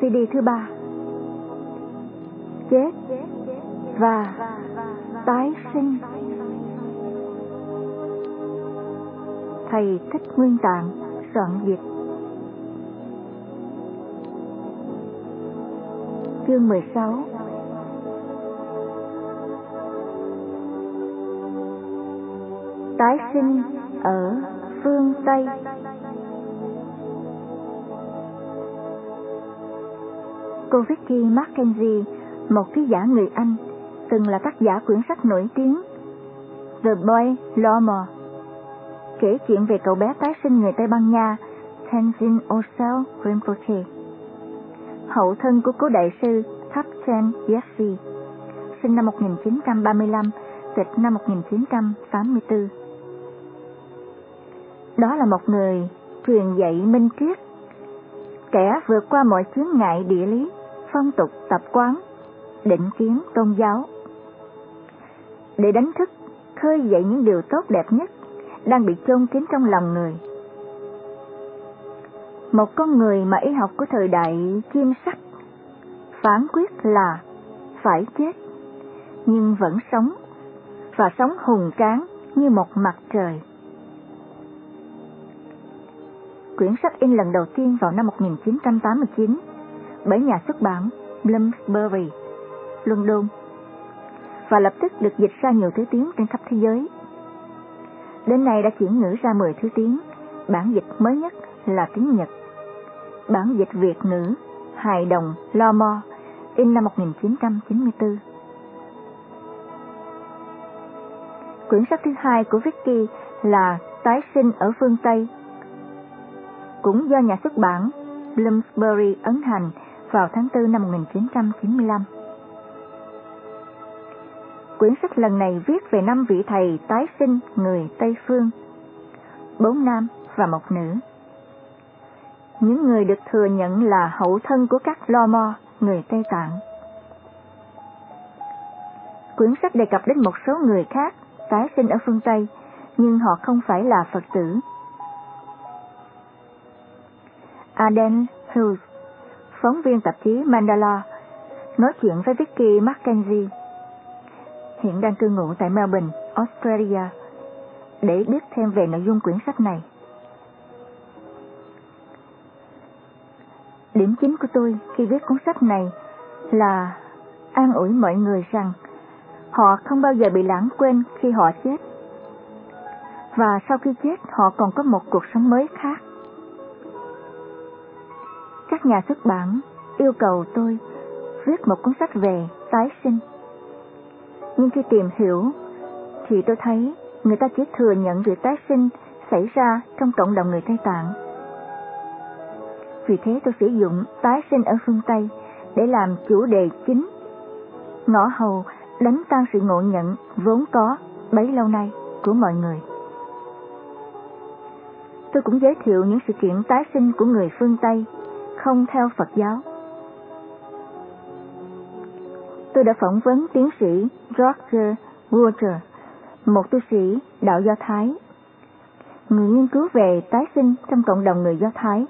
CD thứ 3, Chết và Tái sinh. Thầy Thích Nguyên Tạng soạn dịch. Chương 16. Tái sinh ở phương Tây. Cô Vicky Mackenzie, một ký giả người Anh, từng là tác giả quyển sách nổi tiếng The Boy Lormo, kể chuyện về cậu bé tái sinh người Tây Ban Nha Tenzin Ossel Rinpoche, hậu thân của cố đại sư Thakchen Gyatso, sinh năm 1935, tịch năm 1984. Đó là một người truyền dạy minh triết, kẻ vượt qua mọi chướng ngại địa lý, phong tục tập quán, định kiến tôn giáo, để đánh thức, khơi dậy những điều tốt đẹp nhất đang bị chôn kín trong lòng người. Một con người mà y học của thời đại kim sắc phán quyết là phải chết, nhưng vẫn sống, và sống hùng tráng như một mặt trời. Quyển sách in lần đầu tiên vào năm 1989 bởi nhà xuất bản Bloomsbury, London, và lập tức được dịch ra nhiều thứ tiếng trên khắp thế giới. Đến nay đã chuyển ngữ ra 10 thứ tiếng, bản dịch mới nhất là tiếng Nhật. Bản dịch Việt ngữ Hài đồng Lormo in năm 1994. Quyển sách thứ hai của Vicky là Tái sinh ở phương Tây, cũng do nhà xuất bản Bloomsbury ấn hành vào tháng 4 năm 1995. Quyển sách lần này viết về 5 vị thầy tái sinh người Tây Phương, 4 nam và 1 nữ. Những người được thừa nhận là hậu thân của các Lormo, người Tây Tạng. Quyển sách đề cập đến một số người khác tái sinh ở phương Tây, nhưng họ không phải là Phật tử. Arden Hughes, phóng viên tạp chí Mandala, nói chuyện với Vicky Mackenzie, hiện đang cư ngụ tại Melbourne, Australia, để biết thêm về nội dung quyển sách này. Điểm chính của tôi khi viết cuốn sách này là an ủi mọi người rằng họ không bao giờ bị lãng quên khi họ chết, và sau khi chết họ còn có một cuộc sống mới khác. Các nhà xuất bản yêu cầu tôi viết một cuốn sách về tái sinh, nhưng khi tìm hiểu thì tôi thấy người ta chỉ thừa nhận việc tái sinh xảy ra trong cộng đồng người Tây Tạng. Vì thế tôi sử dụng tái sinh ở phương Tây để làm chủ đề chính, ngõ hầu đánh tan sự ngộ nhận vốn có bấy lâu nay của mọi người. Tôi cũng giới thiệu những sự kiện tái sinh của người phương Tây không theo Phật giáo. Tôi đã phỏng vấn tiến sĩ Roger Walter, một tu sĩ đạo Do Thái, người nghiên cứu về tái sinh trong cộng đồng người Do Thái.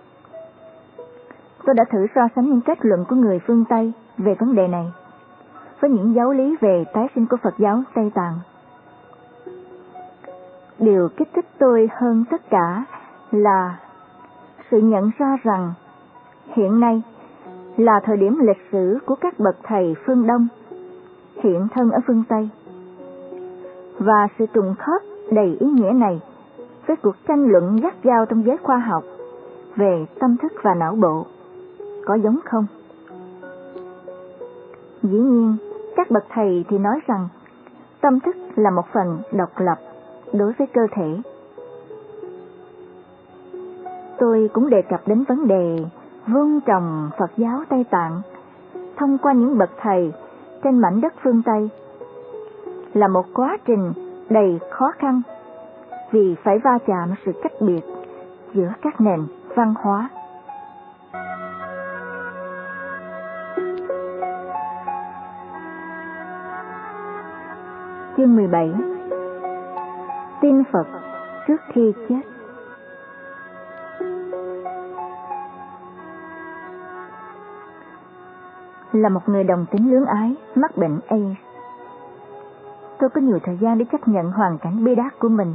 Tôi đã thử so sánh những kết luận của người phương Tây về vấn đề này với những giáo lý về tái sinh của Phật giáo Tây Tạng. Điều kích thích tôi hơn tất cả là sự nhận ra rằng hiện nay là thời điểm lịch sử của các bậc thầy phương Đông hiện thân ở phương Tây, và sự trùng khớp đầy ý nghĩa này với cuộc tranh luận gắt gao trong giới khoa học về tâm thức và não bộ có giống không? Dĩ nhiên, các bậc thầy thì nói rằng tâm thức là một phần độc lập đối với cơ thể. Tôi cũng đề cập đến vấn đề vun trồng Phật giáo Tây Tạng thông qua những bậc thầy trên mảnh đất phương Tây là một quá trình đầy khó khăn, vì phải va chạm sự cách biệt giữa các nền văn hóa. Chương 17. Tin Phật trước khi chết. là một người đồng tính luyến ái mắc bệnh AIDS. Tôi có nhiều thời gian để chấp nhận hoàn cảnh bi đát của mình.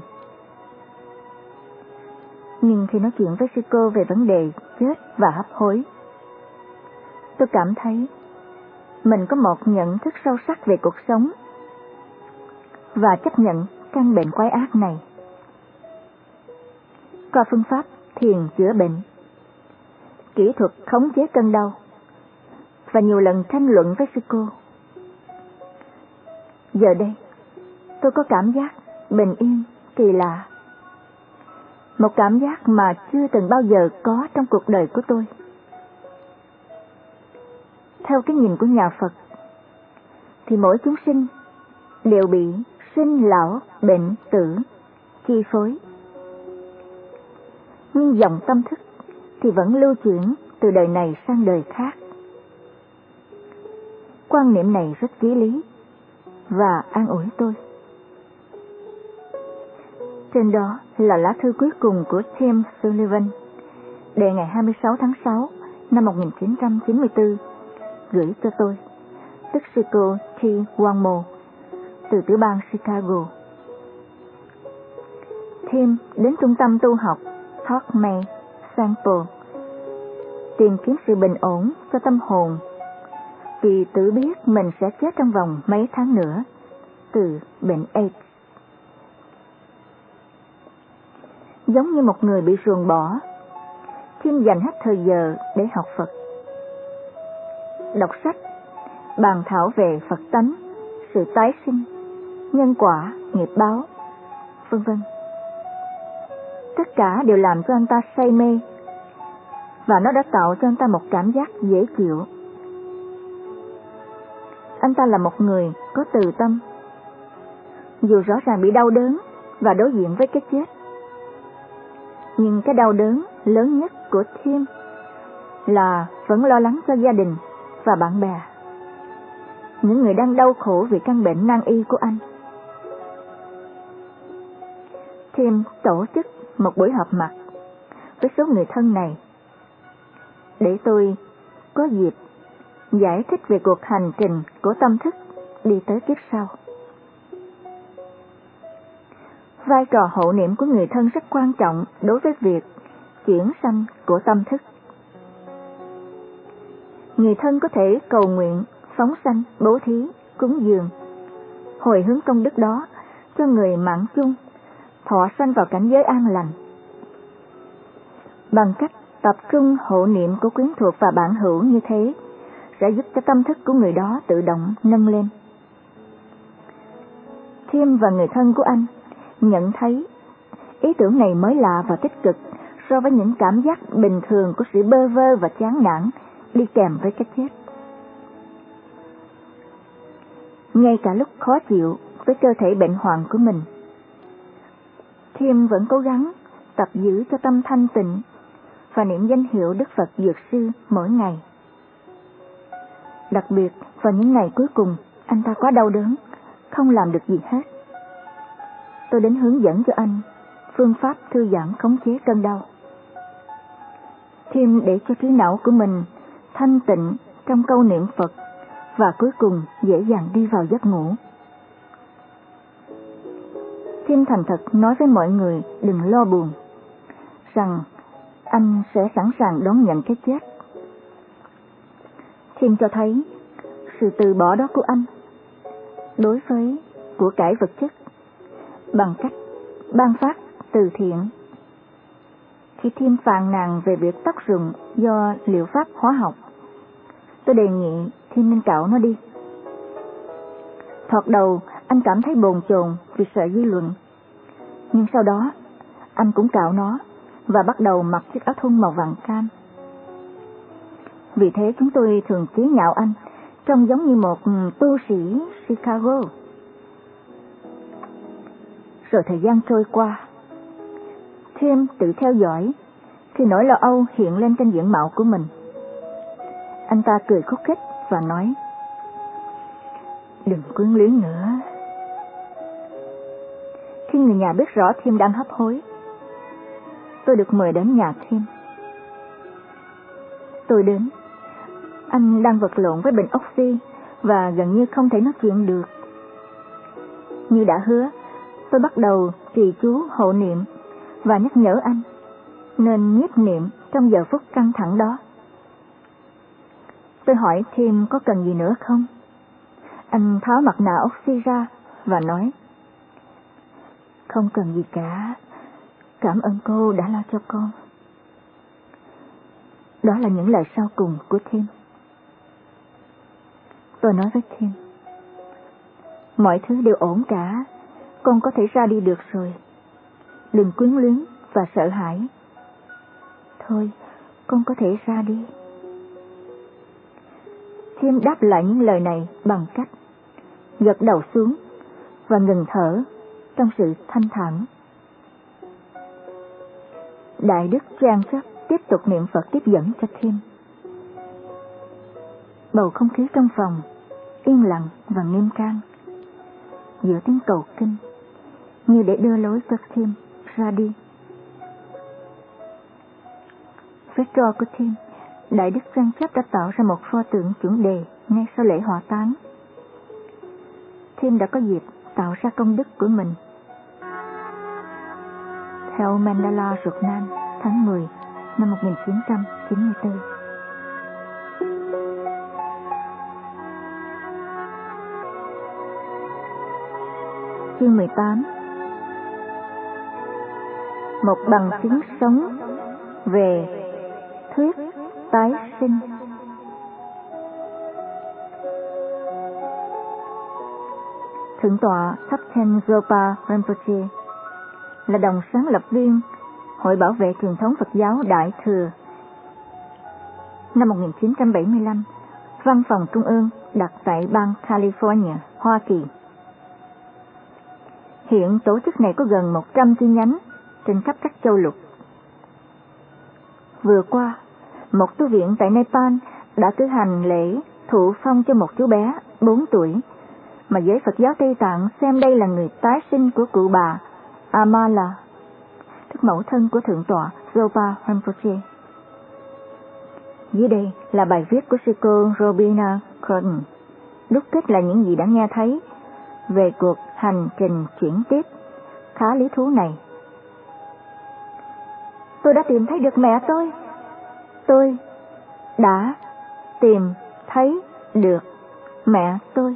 Nhưng khi nói chuyện với sư cô về vấn đề chết và hấp hối, tôi cảm thấy mình có một nhận thức sâu sắc về cuộc sống và chấp nhận căn bệnh quái ác này. Qua phương pháp thiền chữa bệnh, kỹ thuật khống chế cơn đau và nhiều lần tranh luận với sư cô, giờ đây tôi có cảm giác bình yên kỳ lạ, một cảm giác mà chưa từng bao giờ có trong cuộc đời của tôi. Theo cái nhìn của nhà Phật thì mỗi chúng sinh đều bị sinh lão bệnh tử chi phối, nhưng dòng tâm thức thì vẫn lưu chuyển từ đời này sang đời khác. Quan niệm này rất chí lý và an ủi tôi. Trên đó là lá thư cuối cùng của Tim Sullivan, đề ngày 26 tháng 6 năm 1994, gửi cho tôi, tức sư cô T. Wangmo, từ tiểu bang Chicago. Tim đến trung tâm tu học Thorpe Sample tìm kiếm sự bình ổn cho tâm hồn, vì tự biết mình sẽ chết trong vòng mấy tháng nữa từ bệnh AIDS. Giống như một người bị ruồng bỏ, Tim dành hết thời giờ để học Phật, đọc sách, bàn thảo về Phật tánh, sự tái sinh, nhân quả, nghiệp báo, vân vân. Tất cả đều làm cho anh ta say mê, và nó đã tạo cho anh ta một cảm giác dễ chịu. Anh ta là một người có từ tâm, dù rõ ràng bị đau đớn và đối diện với cái chết. Nhưng cái đau đớn lớn nhất của Tim là vẫn lo lắng cho gia đình và bạn bè, những người đang đau khổ vì căn bệnh nan y của anh. Tim tổ chức một buổi họp mặt với số người thân này để tôi có dịp giải thích về cuộc hành trình của tâm thức đi tới kiếp sau. Vai trò hộ niệm của người thân rất quan trọng đối với việc chuyển sanh của tâm thức. Người thân có thể cầu nguyện, phóng sanh, bố thí, cúng dường, hồi hướng công đức đó cho người mạng chung thọ sanh vào cảnh giới an lành. Bằng cách tập trung hộ niệm của quyến thuộc và bản hữu như thế, sẽ giúp cho tâm thức của người đó tự động nâng lên. Tim và người thân của anh nhận thấy ý tưởng này mới lạ và tích cực so với những cảm giác bình thường của sự bơ vơ và chán nản đi kèm với cái chết. Ngay cả lúc khó chịu với cơ thể bệnh hoạn của mình, Tim vẫn cố gắng tập giữ cho tâm thanh tịnh và niệm danh hiệu Đức Phật Dược Sư mỗi ngày. Đặc biệt vào những ngày cuối cùng, anh ta quá đau đớn, không làm được gì hết. Tôi đến hướng dẫn cho anh phương pháp thư giãn khống chế cơn đau. Tim để cho trí não của mình thanh tịnh trong câu niệm Phật và cuối cùng dễ dàng đi vào giấc ngủ. Tim thành thật nói với mọi người đừng lo buồn, rằng anh sẽ sẵn sàng đón nhận cái chết. Tim cho thấy sự từ bỏ đó của anh đối với của cải vật chất bằng cách ban phát từ thiện. Khi Tim phàn nàn về việc tóc rụng do liệu pháp hóa học, tôi đề nghị Tim nên cạo nó đi. Thoạt đầu anh cảm thấy bồn chồn vì sợ dư luận, nhưng sau đó anh cũng cạo nó và bắt đầu mặc chiếc áo thun màu vàng cam. Vì thế chúng tôi thường chế nhạo anh trông giống như một tu sĩ Chicago. Rồi thời gian trôi qua, Tim tự theo dõi thì nỗi lo âu hiện lên trên diện mạo của mình. Anh ta cười khúc khích và nói: "Đừng quyến luyến nữa." Khi người nhà biết rõ Tim đang hấp hối, tôi được mời đến nhà Tim. Tôi đến Anh đang vật lộn với bình oxy và gần như không thể nói chuyện được. Như đã hứa, tôi bắt đầu trì chú hộ niệm và nhắc nhở anh nên nhiếp niệm trong giờ phút căng thẳng đó. Tôi hỏi Tim có cần gì nữa không? Anh tháo mặt nạ oxy ra và nói: Không cần gì cả, cảm ơn cô đã lo cho con. Đó là những lời sau cùng của Tim. Tôi nói với Tim: Mọi thứ đều ổn cả, con có thể ra đi được rồi. Đừng quyến luyến và sợ hãi. Thôi, con có thể ra đi. Tim đáp lại những lời này bằng cách gật đầu xuống và ngừng thở trong sự thanh thản. Đại đức James tiếp tục niệm Phật tiếp dẫn cho Tim. Bầu không khí trong phòng yên lặng và nghiêm trang giữa tiếng cầu kinh, như để đưa lối cho Tim ra đi. Với trò của Tim, Đại đức James đã tạo ra một pho tượng chuẩn đề ngay sau lễ hỏa táng. Tim đã có dịp tạo ra công đức của mình. Theo Mandala Journal tháng 10 năm 1994. Chương 18. Một bằng chứng sống về thuyết tái sinh. Thượng tọa Thapten Zopa Rinpoche là đồng sáng lập viên Hội Bảo vệ Truyền thống Phật giáo Đại Thừa. Năm 1975, văn phòng trung ương đặt tại bang California, Hoa Kỳ. Hiện tổ chức này có gần 100 chi nhánh trên khắp các châu lục. Vừa qua, một tu viện tại Nepal đã cử hành lễ thụ phong cho một chú bé 4 tuổi mà giới Phật giáo Tây Tạng xem đây là người tái sinh của cụ bà Amala, tức mẫu thân của Thượng tọa Zopa Rinpoche. Dưới đây là bài viết của sư cô Robina Cotton, đúc kết lại những gì đã nghe thấy về cuộc hành trình chuyển tiếp khá lý thú này. Tôi đã tìm thấy được mẹ tôi. Tôi đã tìm thấy được mẹ tôi.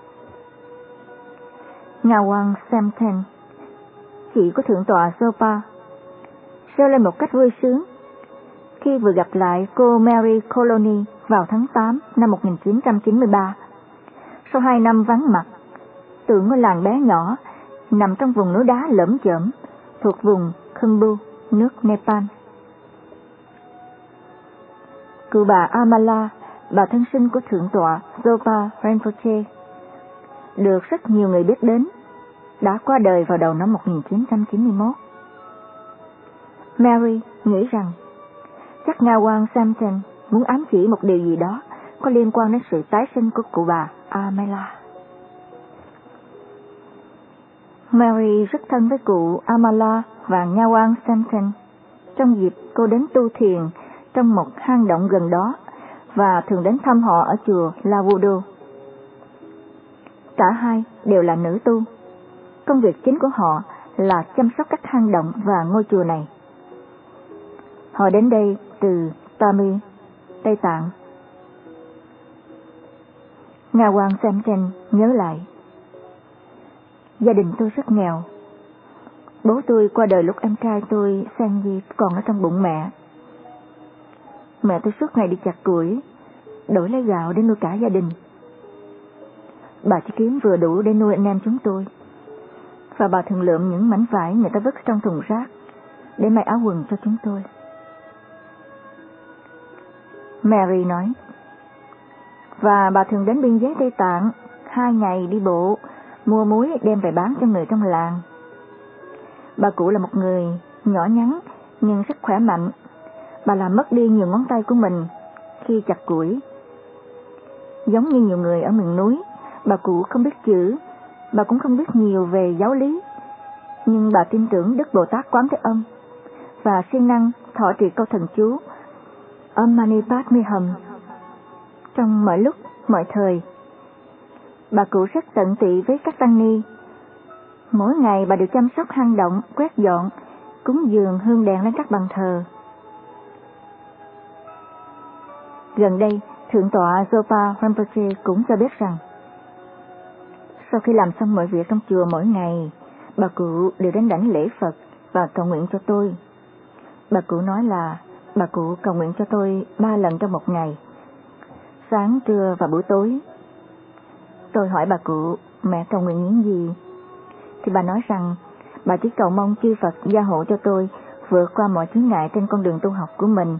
Ngawang Samten, chị của Thượng tọa Zopa, reo lên một cách vui sướng khi vừa gặp lại cô Mary Colony vào tháng 8 năm 1993. Sau 2 năm vắng mặt, từ ngôi làng bé nhỏ nằm trong vùng núi đá lởm chởm thuộc vùng Khumbu, nước Nepal. Cụ bà Amala, bà thân sinh của Thượng tọa Zopa Rinpoche, được rất nhiều người biết đến, đã qua đời vào đầu năm 1991. Mary nghĩ rằng chắc Ngawang Samten muốn ám chỉ một điều gì đó có liên quan đến sự tái sinh của cụ bà Amala. Mary rất thân với cụ Amala và Ngawang Samten trong dịp cô đến tu thiền trong một hang động gần đó và thường đến thăm họ ở chùa Lavudo. Cả hai đều là nữ tu. Công việc chính của họ là chăm sóc các hang động và ngôi chùa này. Họ đến đây từ Tamil, Tây Tạng. Ngawang Samten nhớ lại: Gia đình tôi rất nghèo. Bố tôi qua đời lúc em trai tôi Sanjeev còn ở trong bụng mẹ. Mẹ tôi suốt ngày đi chặt củi, đổi lấy gạo để nuôi cả gia đình. Bà chỉ kiếm vừa đủ để nuôi anh em chúng tôi, và bà thường lượm những mảnh vải người ta vứt trong thùng rác để may áo quần cho chúng tôi. Mary nói: Và bà thường đến biên giới Tây Tạng 2 ngày đi bộ, mua muối đem về bán cho người trong làng. Bà cụ là một người nhỏ nhắn nhưng rất khỏe mạnh. Bà làm mất đi nhiều ngón tay của mình khi chặt củi. Giống như nhiều người ở miền núi, bà cụ không biết chữ, bà cũng không biết nhiều về giáo lý, nhưng bà tin tưởng Đức Bồ Tát Quán Thế Âm và siêng năng thọ trì câu thần chú Om Mani Padme Hum. trong mọi lúc, mọi thời. Bà cụ rất tận tụy với các tăng ni. Mỗi ngày bà được chăm sóc hang động, quét dọn, cúng dường hương đèn lên các bàn thờ. Gần đây, Thượng tọa Zopa Rinpoche cũng cho biết rằng sau khi làm xong mọi việc trong chùa mỗi ngày, bà cụ đều đến đảnh lễ Phật và cầu nguyện cho tôi. Bà cụ nói là bà cụ cầu nguyện cho tôi 3 lần trong một ngày, sáng, trưa và buổi tối. Tôi hỏi bà cụ, mẹ cầu nguyện những gì? Thì bà nói rằng bà chỉ cầu mong chư Phật gia hộ cho tôi vượt qua mọi chướng ngại trên con đường tu học của mình.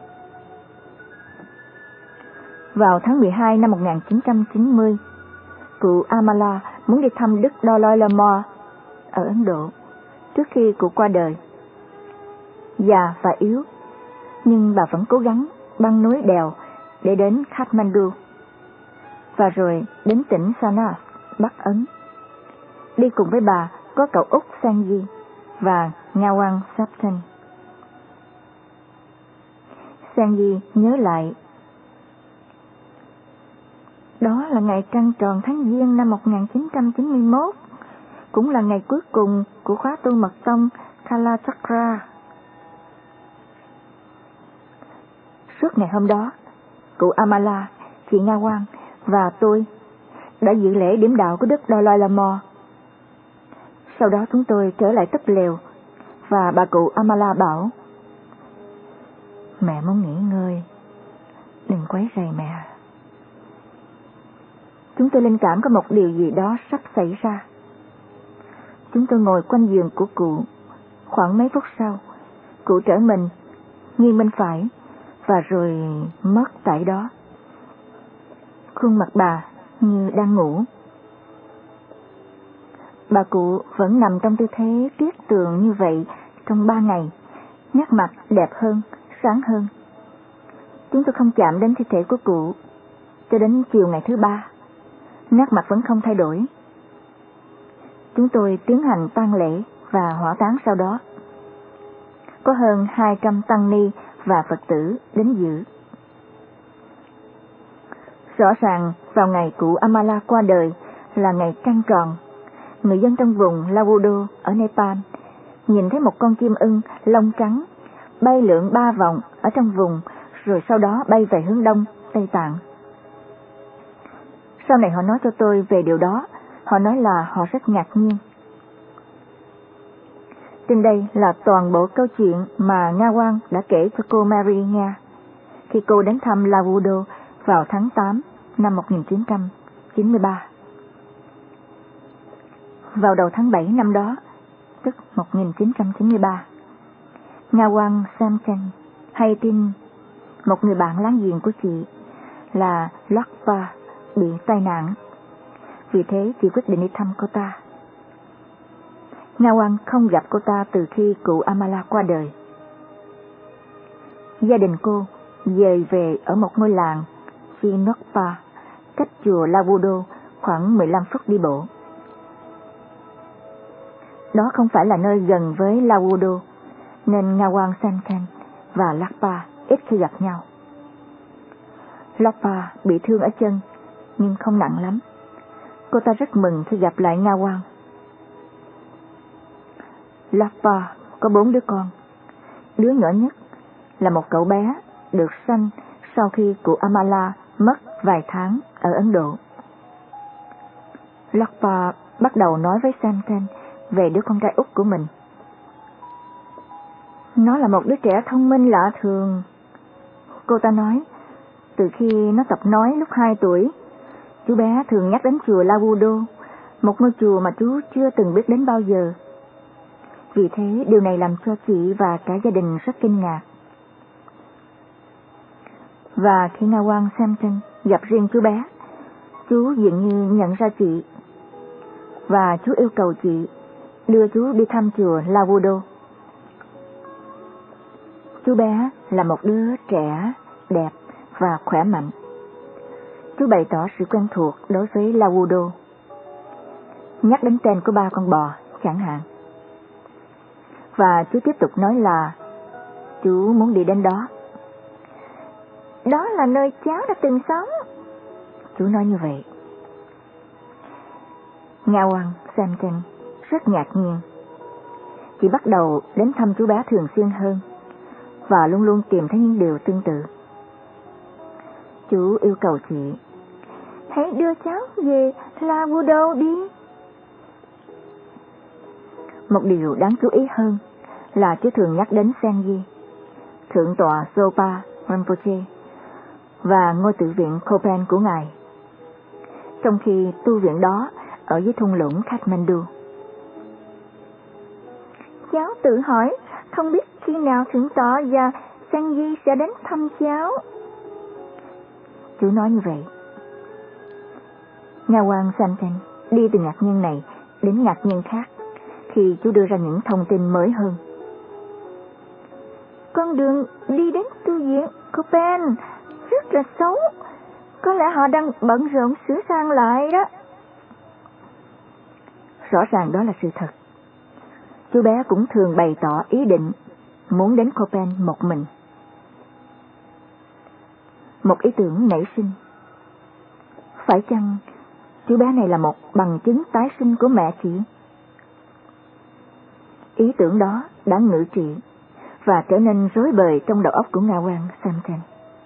Vào tháng 12 năm 1990, cụ Amala muốn đi thăm Đức Dalai Lama ở Ấn Độ trước khi cụ qua đời. Già và yếu, nhưng bà vẫn cố gắng băng núi đèo để đến Kathmandu và rồi đến tỉnh Sanas, Bắc Ấn. Đi cùng với bà có cậu út Sanji và Ngawang Sapten. Sanji nhớ lại, đó là ngày trăng tròn tháng Giêng năm 1991, cũng là ngày cuối cùng của khóa tu mật tông Kalachakra. Suốt ngày hôm đó, cụ Amala, chị Ngawang và tôi đã dự lễ điểm đạo của Đức Dalai Lama. Sau đó chúng tôi trở lại túp lều và bà cụ Amala bảo, mẹ muốn nghỉ ngơi, đừng quấy rầy mẹ. Chúng tôi linh cảm có một điều gì đó sắp xảy ra. Chúng tôi ngồi quanh giường của cụ. Khoảng mấy phút sau, cụ trở mình, nghiêng bên phải và rồi mất tại đó. Khuôn mặt bà như đang ngủ. Bà cụ vẫn nằm trong tư thế tuyết tường như vậy trong 3 ngày, nét mặt đẹp hơn, sáng hơn. Chúng tôi không chạm đến thi thể của cụ cho đến chiều ngày thứ 3. Nét mặt vẫn không thay đổi. Chúng tôi tiến hành tang lễ và hỏa táng sau đó. Có hơn 200 tăng ni và Phật tử đến dự. Rõ ràng vào ngày cụ Amala qua đời là ngày trăng tròn. Người dân trong vùng Lawudo ở Nepal nhìn thấy một con chim ưng lông trắng bay lượn 3 vòng ở trong vùng, rồi sau đó bay về hướng đông, Tây Tạng. Sau này họ nói cho tôi về điều đó. Họ nói là họ rất ngạc nhiên. Trên đây là toàn bộ câu chuyện mà Ngawang đã kể cho cô Mary nghe khi cô đến thăm Lawudo vào tháng 8 năm 1993. Vào đầu tháng 7 năm đó, tức 1993, Ngawang Samchen hay tin một người bạn láng giềng của chị là Lakpa bị tai nạn. Vì thế chị quyết định đi thăm cô ta. Ngawang không gặp cô ta từ khi cụ Amala qua đời. Gia đình cô dời về ở một ngôi làng Chinokpa, cách chùa Lawudo khoảng 15 phút đi bộ. Đó không phải là nơi gần với Lawudo, nên Ngawang Samchen và Lakpa ít khi gặp nhau. Lakpa bị thương ở chân, nhưng không nặng lắm. Cô ta rất mừng khi gặp lại Ngawang. Lakpa có 4 đứa con. Đứa nhỏ nhất là một cậu bé được sanh sau khi cụ Amala mất vài tháng ở Ấn Độ. Lakpa bắt đầu nói với Samten về đứa con trai út của mình. Nó là một đứa trẻ thông minh lạ thường. Cô ta nói, từ khi nó tập nói lúc 2 tuổi, chú bé thường nhắc đến chùa Lawudo, một ngôi chùa mà chú chưa từng biết đến bao giờ. Vì thế điều này làm cho chị và cả gia đình rất kinh ngạc. Và khi Ngawang Samten gặp riêng chú bé, chú dường như nhận ra chị, và chú yêu cầu chị đưa chú đi thăm chùa Lawudo. Chú bé là một đứa trẻ, đẹp và khỏe mạnh. Chú bày tỏ sự quen thuộc đối với Lawudo, nhắc đến tên của 3 con bò chẳng hạn. Và chú tiếp tục nói là chú muốn đi đến đó. Đó là nơi cháu đã từng sống. Chú nói như vậy. Ngao Samten rất ngạc nhiên. Chị bắt đầu đến thăm chú bé thường xuyên hơn và luôn luôn tìm thấy những điều tương tự. Chú yêu cầu chị: hãy đưa cháu về Lagado đi. Một điều đáng chú ý hơn là chú thường nhắc đến Senji, thượng tọa Zopa Rinpoche và ngôi tự viện Kopen của ngài, trong khi tu viện đó ở dưới thung lũng Kathmandu. Cháu tự hỏi không biết khi nào thượng tọa và Senji sẽ đến thăm cháu. Chú nói như vậy. Ngao Samten đi từ ngạc nhiên này đến ngạc nhiên khác khi chú đưa ra những thông tin mới hơn. Con đường đi đến tu viện Kopen rất là xấu. Có lẽ họ đang bận rộn sửa sang lại đó. Rõ ràng đó là sự thật. Chú bé cũng thường bày tỏ ý định muốn đến Kopen một mình. Một ý tưởng nảy sinh. Phải chăng chú bé này là một bằng chứng tái sinh của mẹ chị? Ý tưởng đó đã ngự trị và trở nên rối bời trong đầu óc của Ngao Samten.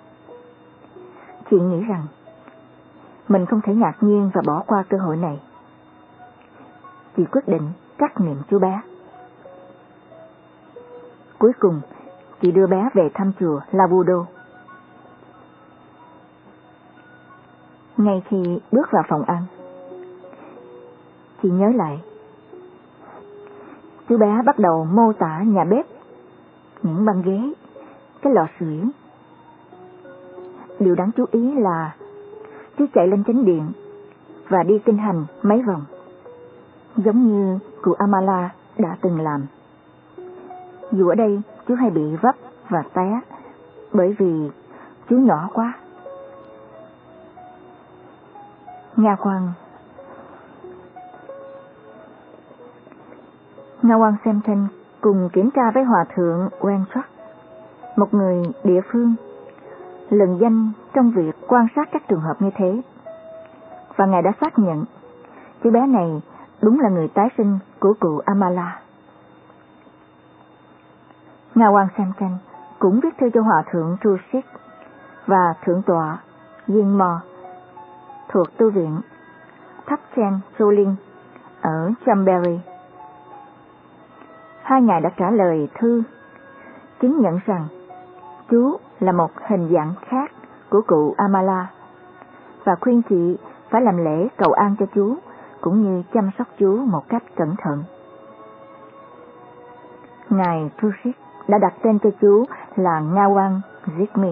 Chị nghĩ rằng mình không thể ngạc nhiên và bỏ qua cơ hội này. Chị quyết định trắc nghiệm chú bé. Cuối cùng, chị đưa bé về thăm chùa Lagado. Ngay khi bước vào phòng ăn, chị nhớ lại. Chú bé bắt đầu mô tả nhà bếp, những băng ghế, cái lò sưởi. Điều đáng chú ý là chú chạy lên chánh điện và đi kinh hành mấy vòng, giống như cụ Amala đã từng làm. Dù ở đây chú hay bị vấp và té bởi vì chú nhỏ quá. Ngao Samten cùng kiểm tra với hòa thượng Wenchak, một người địa phương lừng danh trong việc quan sát các trường hợp như thế, và ngài đã xác nhận chú bé này đúng là người tái sinh của cụ Amala. Ngao Samten cũng viết thư cho hòa thượng Trushik và thượng tọa Yingmo thuộc tu viện Thapchen Choling ở Chambéry. Hai ngài đã trả lời thư chứng nhận rằng chú là một hình dạng khác của cụ Amala và khuyên chị phải làm lễ cầu an cho chú cũng như chăm sóc chú một cách cẩn thận. Ngài Trushik đã đặt tên cho chú là Ngao Zikmi.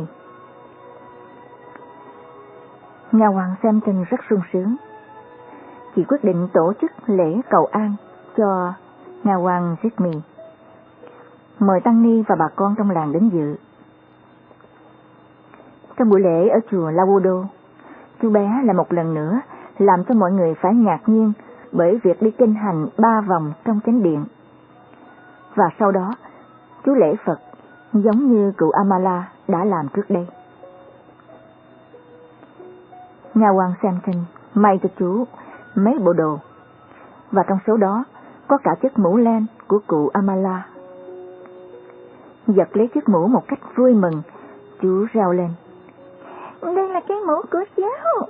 Ngao Samten rất sung sướng. Chị quyết định tổ chức lễ cầu an cho Ngao Zikmi, mời tăng ni và bà con trong làng đến dự. Trong buổi lễ ở chùa Lagado, chú bé là một lần nữa làm cho mọi người phải ngạc nhiên bởi việc đi kinh hành 3 vòng trong chánh điện. Và sau đó, chú lễ Phật giống như cụ Amala đã làm trước đây. Ngao Samten may cho chú mấy bộ đồ, và trong số đó có cả chiếc mũ len của cụ Amala. Giật lấy chiếc mũ một cách vui mừng, chú reo lên: đây là cái mũ của cháu.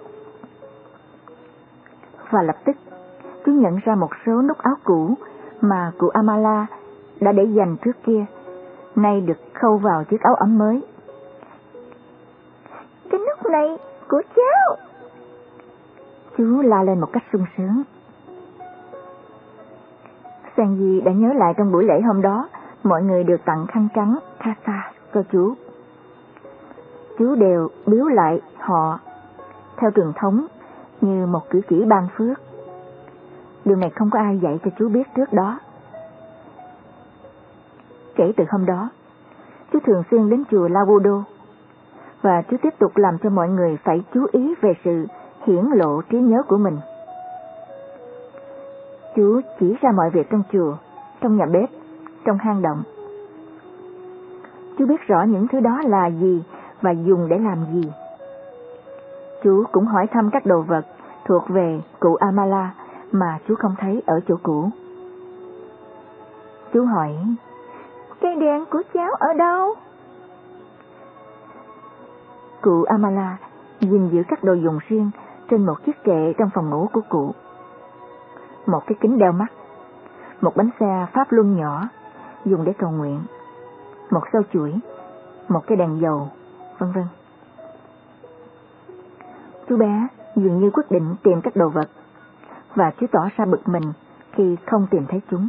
Và lập tức chú nhận ra một số nút áo cũ mà cụ Amala đã để dành trước kia, nay được khâu vào chiếc áo ấm mới. Cái nút này của cháu, chú la lên một cách sung sướng. Senji đã nhớ lại trong buổi lễ hôm đó, mọi người đều tặng khăn trắng kasa cho chú. Chú đều biếu lại họ theo truyền thống như một cử chỉ ban phước. Điều này không có ai dạy cho chú biết trước đó. Kể từ hôm đó, chú thường xuyên đến chùa Lagado và chú tiếp tục làm cho mọi người phải chú ý về sự hiển lộ trí nhớ của mình. Chú chỉ ra mọi việc trong chùa, trong nhà bếp, trong hang động. Chú biết rõ những thứ đó là gì và dùng để làm gì. chú cũng hỏi thăm các đồ vật thuộc về cụ Amala mà chú không thấy ở chỗ cũ. Chú hỏi, cây đèn của cháu ở đâu? Cụ Amala gìn giữ các đồ dùng riêng trên một chiếc kệ trong phòng ngủ của cụ. Một cái kính đeo mắt, một bánh xe Pháp Luân nhỏ dùng để cầu nguyện, một sâu chuỗi, một cái đèn dầu, vân vân. Chú bé dường như quyết định tìm các đồ vật, và chú tỏ ra bực mình khi không tìm thấy chúng.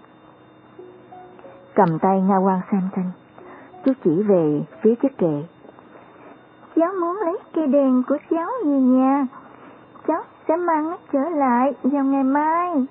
Cầm tay Nga Quan Samson, chú chỉ về phía chiếc kệ. Cháu muốn lấy cây đèn của cháu về nhà. Cháu sẽ mang nó trở lại vào ngày mai.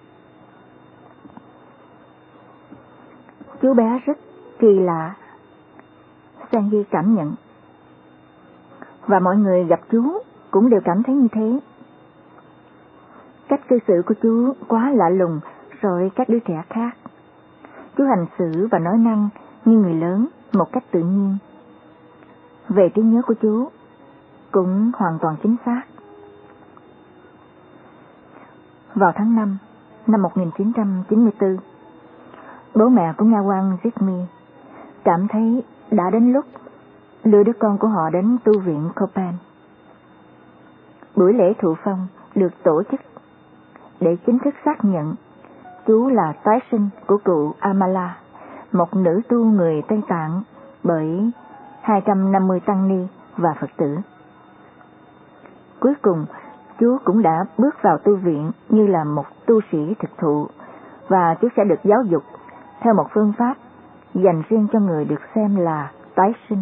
Chú bé rất kỳ lạ, Sandy cảm nhận. Và mọi người gặp chú cũng đều cảm thấy như thế. Cách cư xử của chú quá lạ lùng so với các đứa trẻ khác. Chú hành xử và nói năng như người lớn một cách tự nhiên. Về trí nhớ của chú cũng hoàn toàn chính xác. Vào tháng 5 năm 1994, bố mẹ của Nga Quan Zygmunt cảm thấy đã đến lúc đưa đứa con của họ đến tu viện Copan. Buổi lễ thụ phong được tổ chức để chính thức xác nhận chú là tái sinh của cụ Amala, một nữ tu người Tây Tạng, bởi 250 tăng ni và Phật tử. Cuối cùng, chú cũng đã bước vào tu viện như là một tu sĩ thực thụ, và chú sẽ được giáo dục theo một phương pháp dành riêng cho người được xem là tái sinh.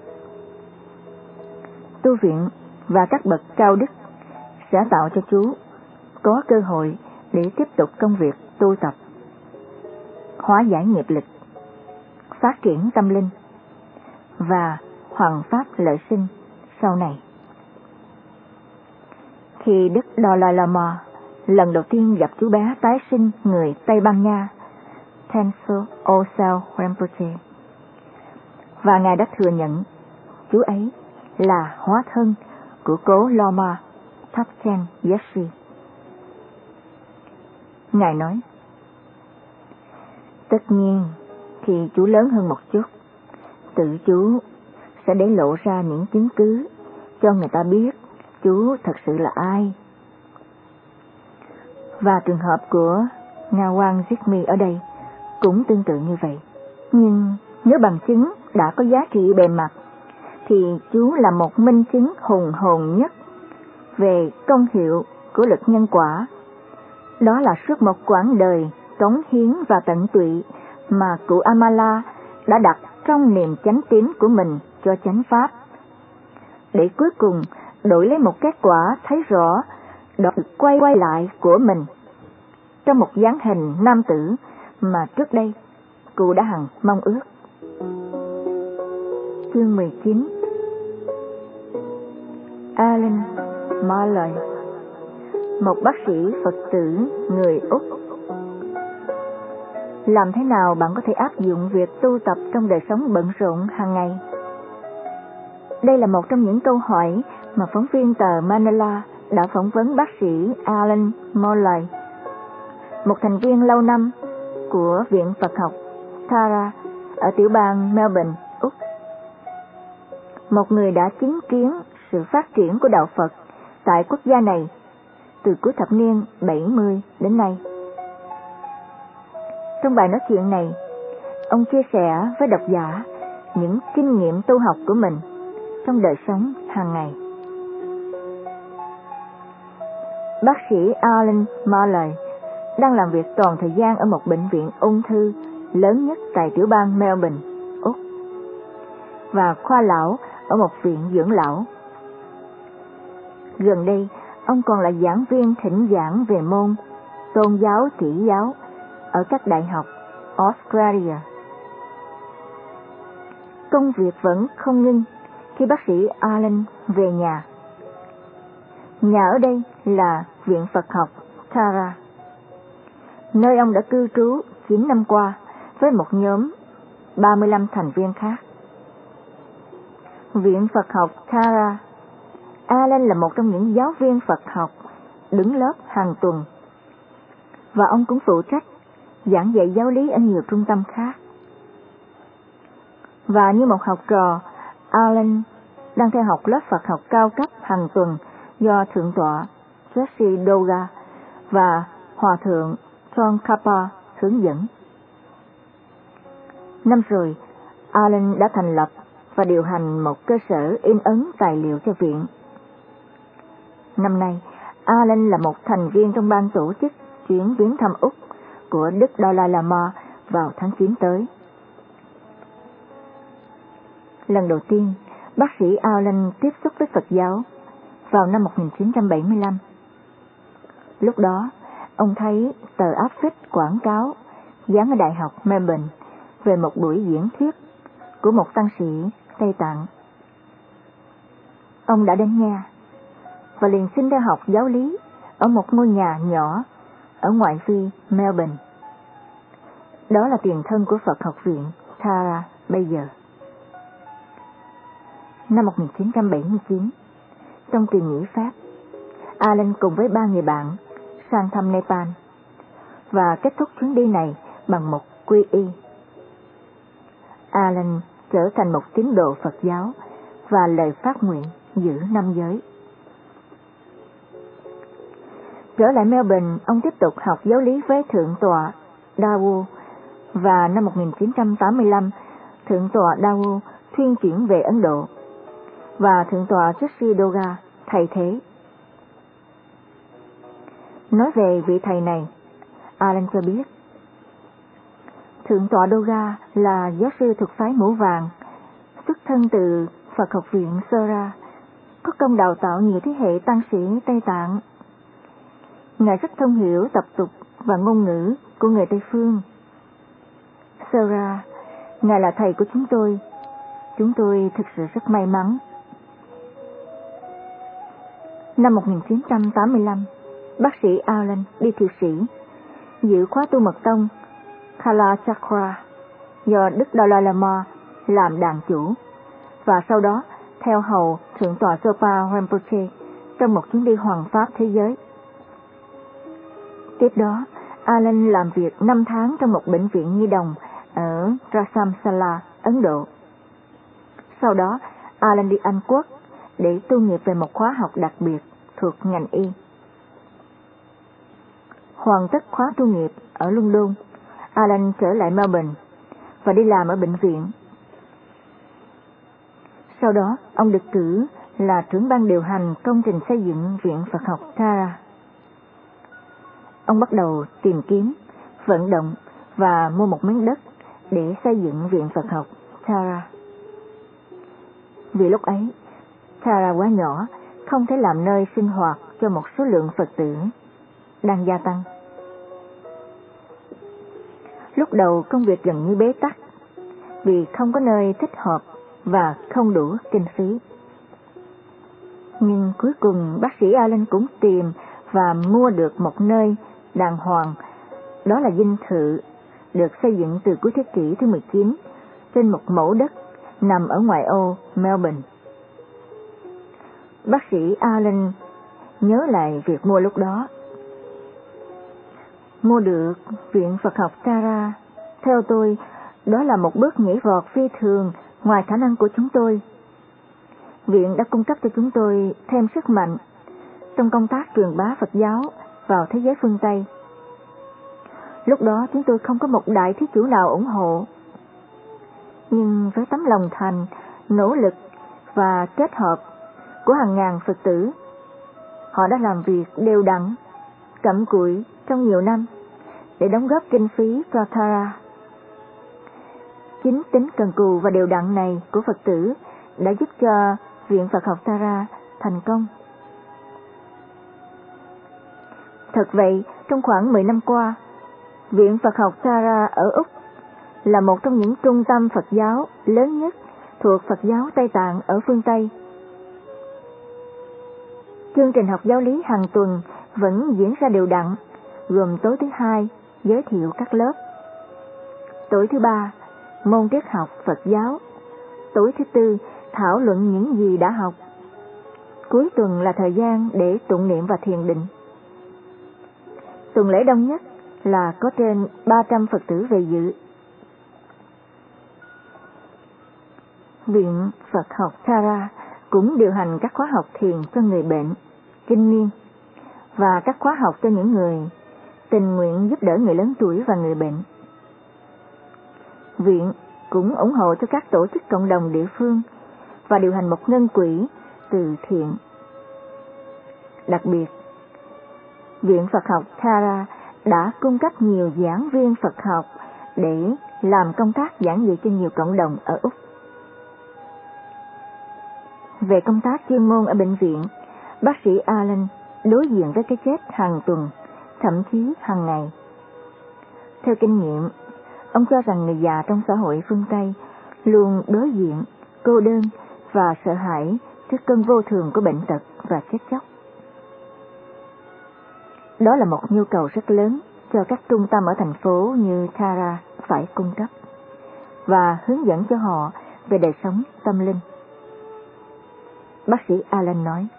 Tu viện và các bậc cao đức sẽ tạo cho chú có cơ hội để tiếp tục công việc tu tập, hóa giải nghiệp lực, phát triển tâm linh và hoằng pháp lợi sinh sau này. Khi Đức Dalai Lama lần đầu tiên gặp chú bé tái sinh người Tây Ban Nha Tensho Osel Rinpoche, và Ngài đã thừa nhận chú ấy là hóa thân của cố Lama Thapchen Yeshi. Ngài nói, tất nhiên khi chú lớn hơn một chút, tự chú sẽ để lộ ra những chứng cứ cho người ta biết chú thật sự là ai. Và trường hợp của Nga Quan Zygmunt ở đây cũng tương tự như vậy. Nhưng nếu bằng chứng đã có giá trị bề mặt, thì chú là một minh chứng hùng hồn nhất về công hiệu của lực nhân quả. Đó là suốt một quãng đời cống hiến và tận tụy mà cụ Amala đã đặt trong niềm chánh tín của mình cho chánh pháp, để cuối cùng đổi lấy một kết quả thấy rõ đó quay lại của mình trong một dáng hình nam tử mà trước đây cụ đã hằng mong ước. Chương 19. Alan Marley, một bác sĩ Phật tử người Úc. Làm thế nào bạn có thể áp dụng việc tu tập trong đời sống bận rộn hàng ngày? Đây là một trong những câu hỏi mà phóng viên tờ Manila đã phỏng vấn bác sĩ Alan Marley, một thành viên lâu năm của Viện Phật học Tara ở tiểu bang Melbourne, Úc. Một người đã chứng kiến sự phát triển của đạo Phật tại quốc gia này từ cuối thập niên 70 đến nay. Trong bài nói chuyện này, ông chia sẻ với độc giả những kinh nghiệm tu học của mình trong đời sống hàng ngày. Bác sĩ Alan Marley đang làm việc toàn thời gian ở một bệnh viện ung thư lớn nhất tại tiểu bang Melbourne, Úc, và khoa lão ở một viện dưỡng lão. Gần đây, ông còn là giảng viên thỉnh giảng về môn tôn giáo kỹ giáo ở các đại học Australia. Công việc vẫn không ngưng khi bác sĩ Alan về nhà. Nhà ở đây là Viện Phật học Tara, nơi ông đã cư trú 9 năm qua với một nhóm 35 thành viên khác. Viện Phật học Tara Alan là một trong những giáo viên Phật học đứng lớp hàng tuần, và ông cũng phụ trách giảng dạy giáo lý ở nhiều trung tâm khác. Và như một học trò, Alan đang theo học lớp Phật học cao cấp hàng tuần do Thượng tọa Jesse Doga và Hòa thượng John Kappa hướng dẫn. Năm rồi, Alan đã thành lập và điều hành một cơ sở in ấn tài liệu cho viện. Năm nay, Alan là một thành viên trong ban tổ chức chuyến viếng thăm Úc của Đức Dalai Lama vào tháng 9 tới. Lần đầu tiên, bác sĩ Alan tiếp xúc với Phật giáo vào năm 1975. Lúc đó, ông thấy tờ áp phích quảng cáo dán ở Đại học Melbourne về một buổi diễn thuyết của một tăng sĩ Tây Tạng. Ông đã đến nghe và liền xin theo học giáo lý ở một ngôi nhà nhỏ ở ngoại vi Melbourne. Đó là tiền thân của Phật học viện Tara bây giờ. Năm 1979, trong kỳ nghỉ phép, Alan cùng với 3 người bạn sang thăm Nepal và kết thúc chuyến đi này bằng một quy y. Alan trở thành một tín đồ Phật giáo và lời phát nguyện giữ 5 giới. Trở lại Melbourne, ông tiếp tục học giáo lý với Thượng tọa Dawu, và năm 1985, Thượng tọa Dawu thuyên chuyển về Ấn Độ và Thượng tọa Jesse Doga thay thế. Nói về vị thầy này, Alan cho biết, Thượng tọa Doga là giáo sư thuộc phái Mũ Vàng, xuất thân từ Phật học viện Sora, có công đào tạo nhiều thế hệ tăng sĩ Tây Tạng. Ngài rất thông hiểu tập tục và ngôn ngữ của người Tây phương. Sora, Ngài là thầy của chúng tôi thực sự rất may mắn. Năm 1985, bác sĩ Alan đi Thụy Sĩ dự khóa tu mật tông Kala Chakra do Đức Dalai Lama làm đàn chủ, và sau đó theo hầu Thượng tọa Sopa Rinpoche trong một chuyến đi hoằng pháp thế giới. Tiếp đó, Alan làm việc 5 tháng trong một bệnh viện nhi đồng ở Dharamsala, Ấn Độ. Sau đó, Alan đi Anh Quốc để tu nghiệp về một khóa học đặc biệt thuộc ngành y. Hoàn tất khóa tu nghiệp ở London, Alan trở lại Melbourne và đi làm ở bệnh viện. Sau đó, ông được cử là trưởng ban điều hành công trình xây dựng Viện Phật học Tara. Ông bắt đầu tìm kiếm, vận động và mua một miếng đất để xây dựng Viện Phật học Tara. Vì lúc ấy, Tara quá nhỏ, không thể làm nơi sinh hoạt cho một số lượng Phật tử đang gia tăng. Lúc đầu công việc gần như bế tắc vì không có nơi thích hợp và không đủ kinh phí. Nhưng cuối cùng bác sĩ Alan cũng tìm và mua được một nơi đàng hoàng, đó là dinh thự được xây dựng từ cuối thế kỷ thứ 19 trên một mẫu đất nằm ở ngoại ô Melbourne. Bác sĩ Alan nhớ lại việc mua lúc đó. Mua được Viện Phật học Tara, theo tôi, đó là một bước nhảy vọt phi thường ngoài khả năng của chúng tôi. Viện đã cung cấp cho chúng tôi thêm sức mạnh trong công tác truyền bá Phật giáo vào thế giới phương Tây. Lúc đó chúng tôi không có một đại thí chủ nào ủng hộ. Nhưng với tấm lòng thành, nỗ lực và kết hợp của hàng ngàn Phật tử, họ đã làm việc đều đặn, cặm cụi trong nhiều năm để đóng góp kinh phí cho Tara. Chính tính cần cù và đều đặn này của Phật tử đã giúp cho Viện Phật học Tara thành công. Thật vậy, trong khoảng 10 năm qua, Viện Phật học Tara ở Úc là một trong những trung tâm Phật giáo lớn nhất thuộc Phật giáo Tây Tạng ở phương Tây. Chương trình học giáo lý hàng tuần vẫn diễn ra đều đặn, gồm tối thứ Hai giới thiệu các lớp, tối thứ Ba môn triết học Phật giáo, tối thứ Tư thảo luận những gì đã học, Cuối tuần là thời gian để tụng niệm và thiền định. Tuần lễ đông nhất là có trên 300 Phật tử về dự. Viện Phật học Thara cũng điều hành các khóa học thiền cho người bệnh, kinh niên và các khóa học cho những người tình nguyện giúp đỡ người lớn tuổi và người bệnh. Viện cũng ủng hộ cho các tổ chức cộng đồng địa phương và điều hành một ngân quỹ từ thiện. Đặc biệt, Viện Phật học Thara đã cung cấp nhiều giảng viên Phật học để làm công tác giảng dạy cho nhiều cộng đồng ở Úc. Về công tác chuyên môn ở bệnh viện, bác sĩ Allen đối diện với cái chết hàng tuần, thậm chí hàng ngày. Theo kinh nghiệm, ông cho rằng người già trong xã hội phương Tây luôn đối diện, cô đơn và sợ hãi trước cơn vô thường của bệnh tật và chết chóc. Đó là một nhu cầu rất lớn cho các trung tâm ở thành phố như Tara phải cung cấp và hướng dẫn cho họ về đời sống tâm linh. Bác sĩ Allen nói,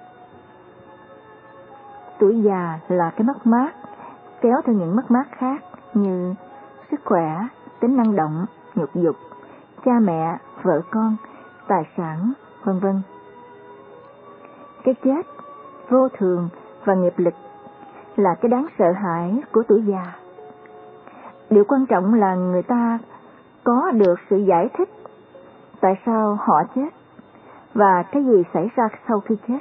tuổi già là cái mất mát, kéo theo những mất mát khác như sức khỏe, tính năng động, nhục dục, cha mẹ, vợ con, tài sản, vân vân. Cái chết, vô thường và nghiệp lực là cái đáng sợ hãi của tuổi già. Điều quan trọng là người ta có được sự giải thích tại sao họ chết và cái gì xảy ra sau khi chết.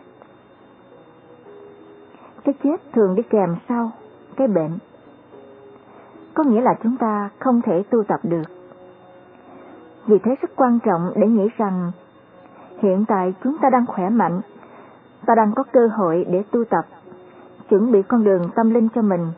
Cái chết thường đi kèm sau cái bệnh, có nghĩa là chúng ta không thể tu tập được. Vì thế rất quan trọng để nghĩ rằng hiện tại chúng ta đang khỏe mạnh, ta đang có cơ hội để tu tập, chuẩn bị con đường tâm linh cho mình.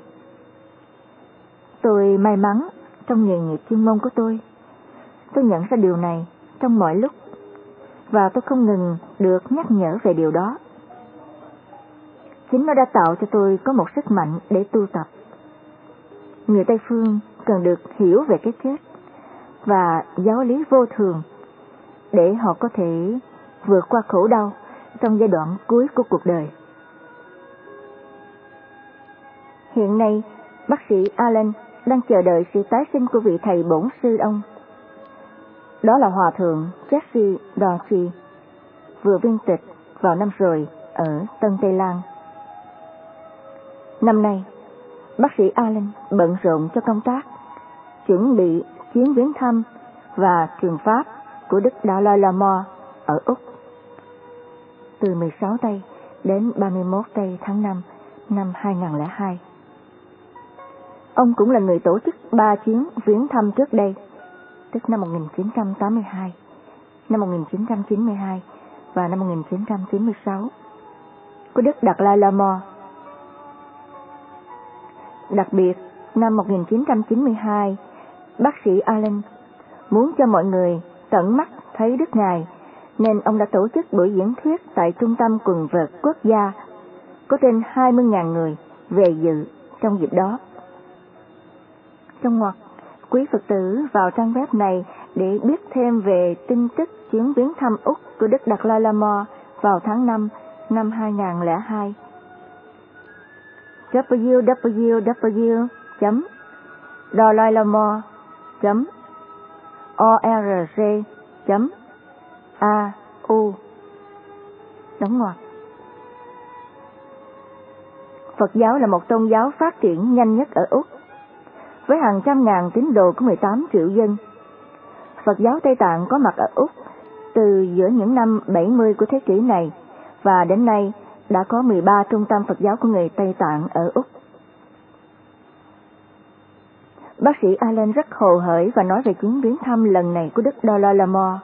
Tôi may mắn trong nghề nghiệp chuyên môn của tôi nhận ra điều này trong mọi lúc và tôi không ngừng được nhắc nhở về điều đó. Chính nó đã tạo cho tôi có một sức mạnh để tu tập. Người Tây Phương cần được hiểu về cái chết và giáo lý vô thường để họ có thể vượt qua khổ đau trong giai đoạn cuối của cuộc đời. Hiện nay, bác sĩ Allen đang chờ đợi sự tái sinh của vị thầy bổn sư ông. Đó là Hòa thượng Jesse Dorsey, vừa viên tịch vào năm rồi ở Tân Tây Lan. Năm nay, bác sĩ Allen bận rộn cho công tác chuẩn bị chuyến viếng thăm và truyền pháp của Đức Dalai Lama ở Úc từ 16 tây đến 31 tây tháng 5 năm 2002. Ông cũng là người tổ chức 3 chuyến viếng thăm trước đây, tức năm 1982, năm 1992 và năm 1996 của Đức Đạt Lai Lama. Đặc biệt, năm 1992, bác sĩ Allen muốn cho mọi người tận mắt thấy Đức Ngài, nên ông đã tổ chức buổi diễn thuyết tại Trung tâm quần vợt quốc gia, có trên 20.000 người về dự trong dịp đó. Trong ngoặc, quý Phật tử vào trang web này để biết thêm về tin tức chuyến viếng thăm Úc của Đức Đạt Lai Lama vào tháng 5 năm 2002. www.dalailama.org.au. Đóng ngoặc. Phật giáo là một tôn giáo phát triển nhanh nhất ở Úc, với hàng trăm ngàn tín đồ của 18 triệu dân. Phật giáo Tây Tạng có mặt ở Úc từ giữa những năm 70 của thế kỷ này, và đến nay đã có 13 trung tâm Phật giáo của người Tây Tạng ở Úc. Bác sĩ Allen rất hồ hởi và nói về chuyến viếng thăm lần này của Đức Dalai Lama.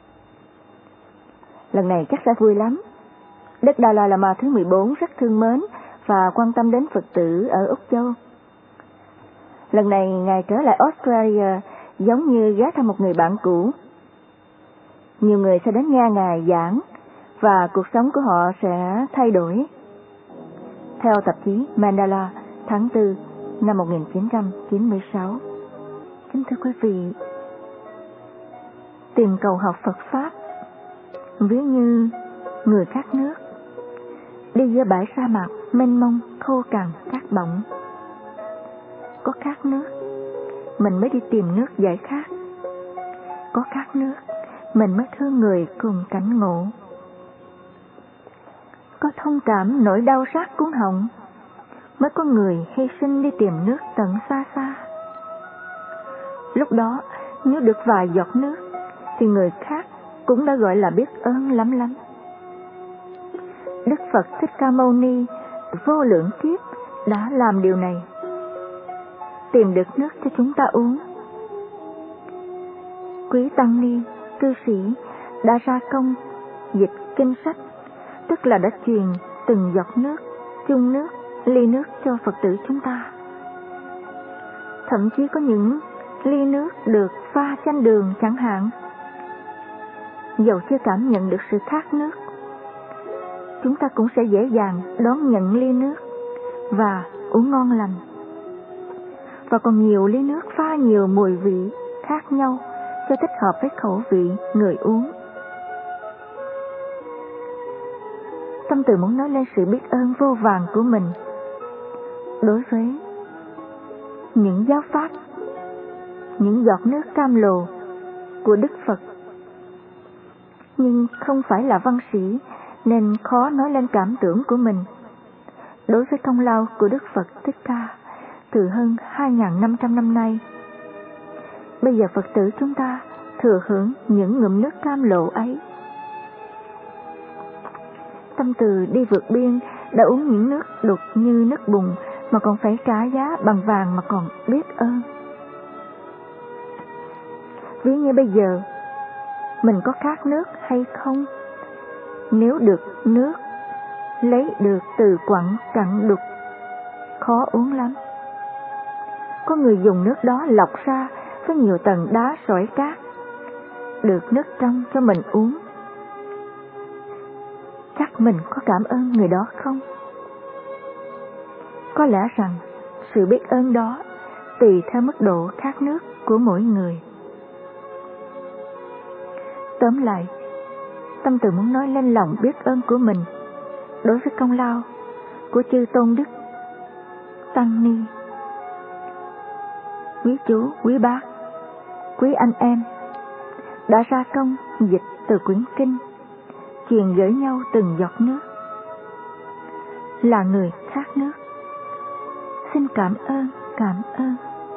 Lần này chắc sẽ vui lắm. Đức Dalai Lama thứ 14 rất thương mến và quan tâm đến Phật tử ở Úc Châu. Lần này Ngài trở lại Australia giống như ghé thăm một người bạn cũ. Nhiều người sẽ đến nghe Ngài giảng và cuộc sống của họ sẽ thay đổi. Theo tạp chí Mandala tháng 4 năm 1996. Kính thưa quý vị, tìm cầu học Phật Pháp ví như người khát nước đi giữa bãi sa mạc mênh mông khô cằn cát bỏng. Có khát nước, mình mới đi tìm nước giải khát. Có khát nước, mình mới thương người cùng cảnh ngộ. Có thông cảm nỗi đau rát cuốn họng, mới có người hy sinh đi tìm nước tận xa xa. Lúc đó, nếu được vài giọt nước, thì người khác cũng đã gọi là biết ơn lắm lắm. Đức Phật Thích Ca Mâu Ni vô lượng kiếp đã làm điều này, tìm được nước cho chúng ta uống. Quý tăng ni, cư sĩ đã ra công dịch kinh sách, tức là đã truyền từng giọt nước, chung nước, ly nước cho Phật tử chúng ta. Thậm chí có những ly nước được pha chanh đường chẳng hạn. Dầu chưa cảm nhận được sự khát nước, chúng ta cũng sẽ dễ dàng đón nhận ly nước và uống ngon lành. Và còn nhiều ly nước pha nhiều mùi vị khác nhau cho thích hợp với khẩu vị người uống. Tâm từ muốn nói lên sự biết ơn vô vàn của mình đối với những giáo pháp, những giọt nước cam lồ của Đức Phật. Nhưng không phải là văn sĩ nên khó nói lên cảm tưởng của mình đối với công lao của Đức Phật Thích Ca từ hơn 2.500 năm nay. Bây giờ Phật tử chúng ta thừa hưởng những ngụm nước cam lộ ấy. Tâm từ đi vượt biên đã uống những nước đục như nước bùn mà còn phải trả giá bằng vàng mà còn biết ơn. Ví như bây giờ mình có khát nước hay không? Nếu được nước lấy được từ quặng cặn đục, khó uống lắm. Có người dùng nước đó lọc ra với nhiều tầng đá sỏi cát, được nước trong cho mình uống. Chắc mình có cảm ơn người đó không? Có lẽ rằng sự biết ơn đó tùy theo mức độ khát nước của mỗi người. Tóm lại, tâm từ muốn nói lên lòng biết ơn của mình đối với công lao của chư tôn đức, tăng ni, quý chú, quý bác, quý anh em đã ra công dịch từ quyển kinh, truyền gửi nhau từng giọt nước. Là người khát nước, xin cảm ơn, cảm ơn.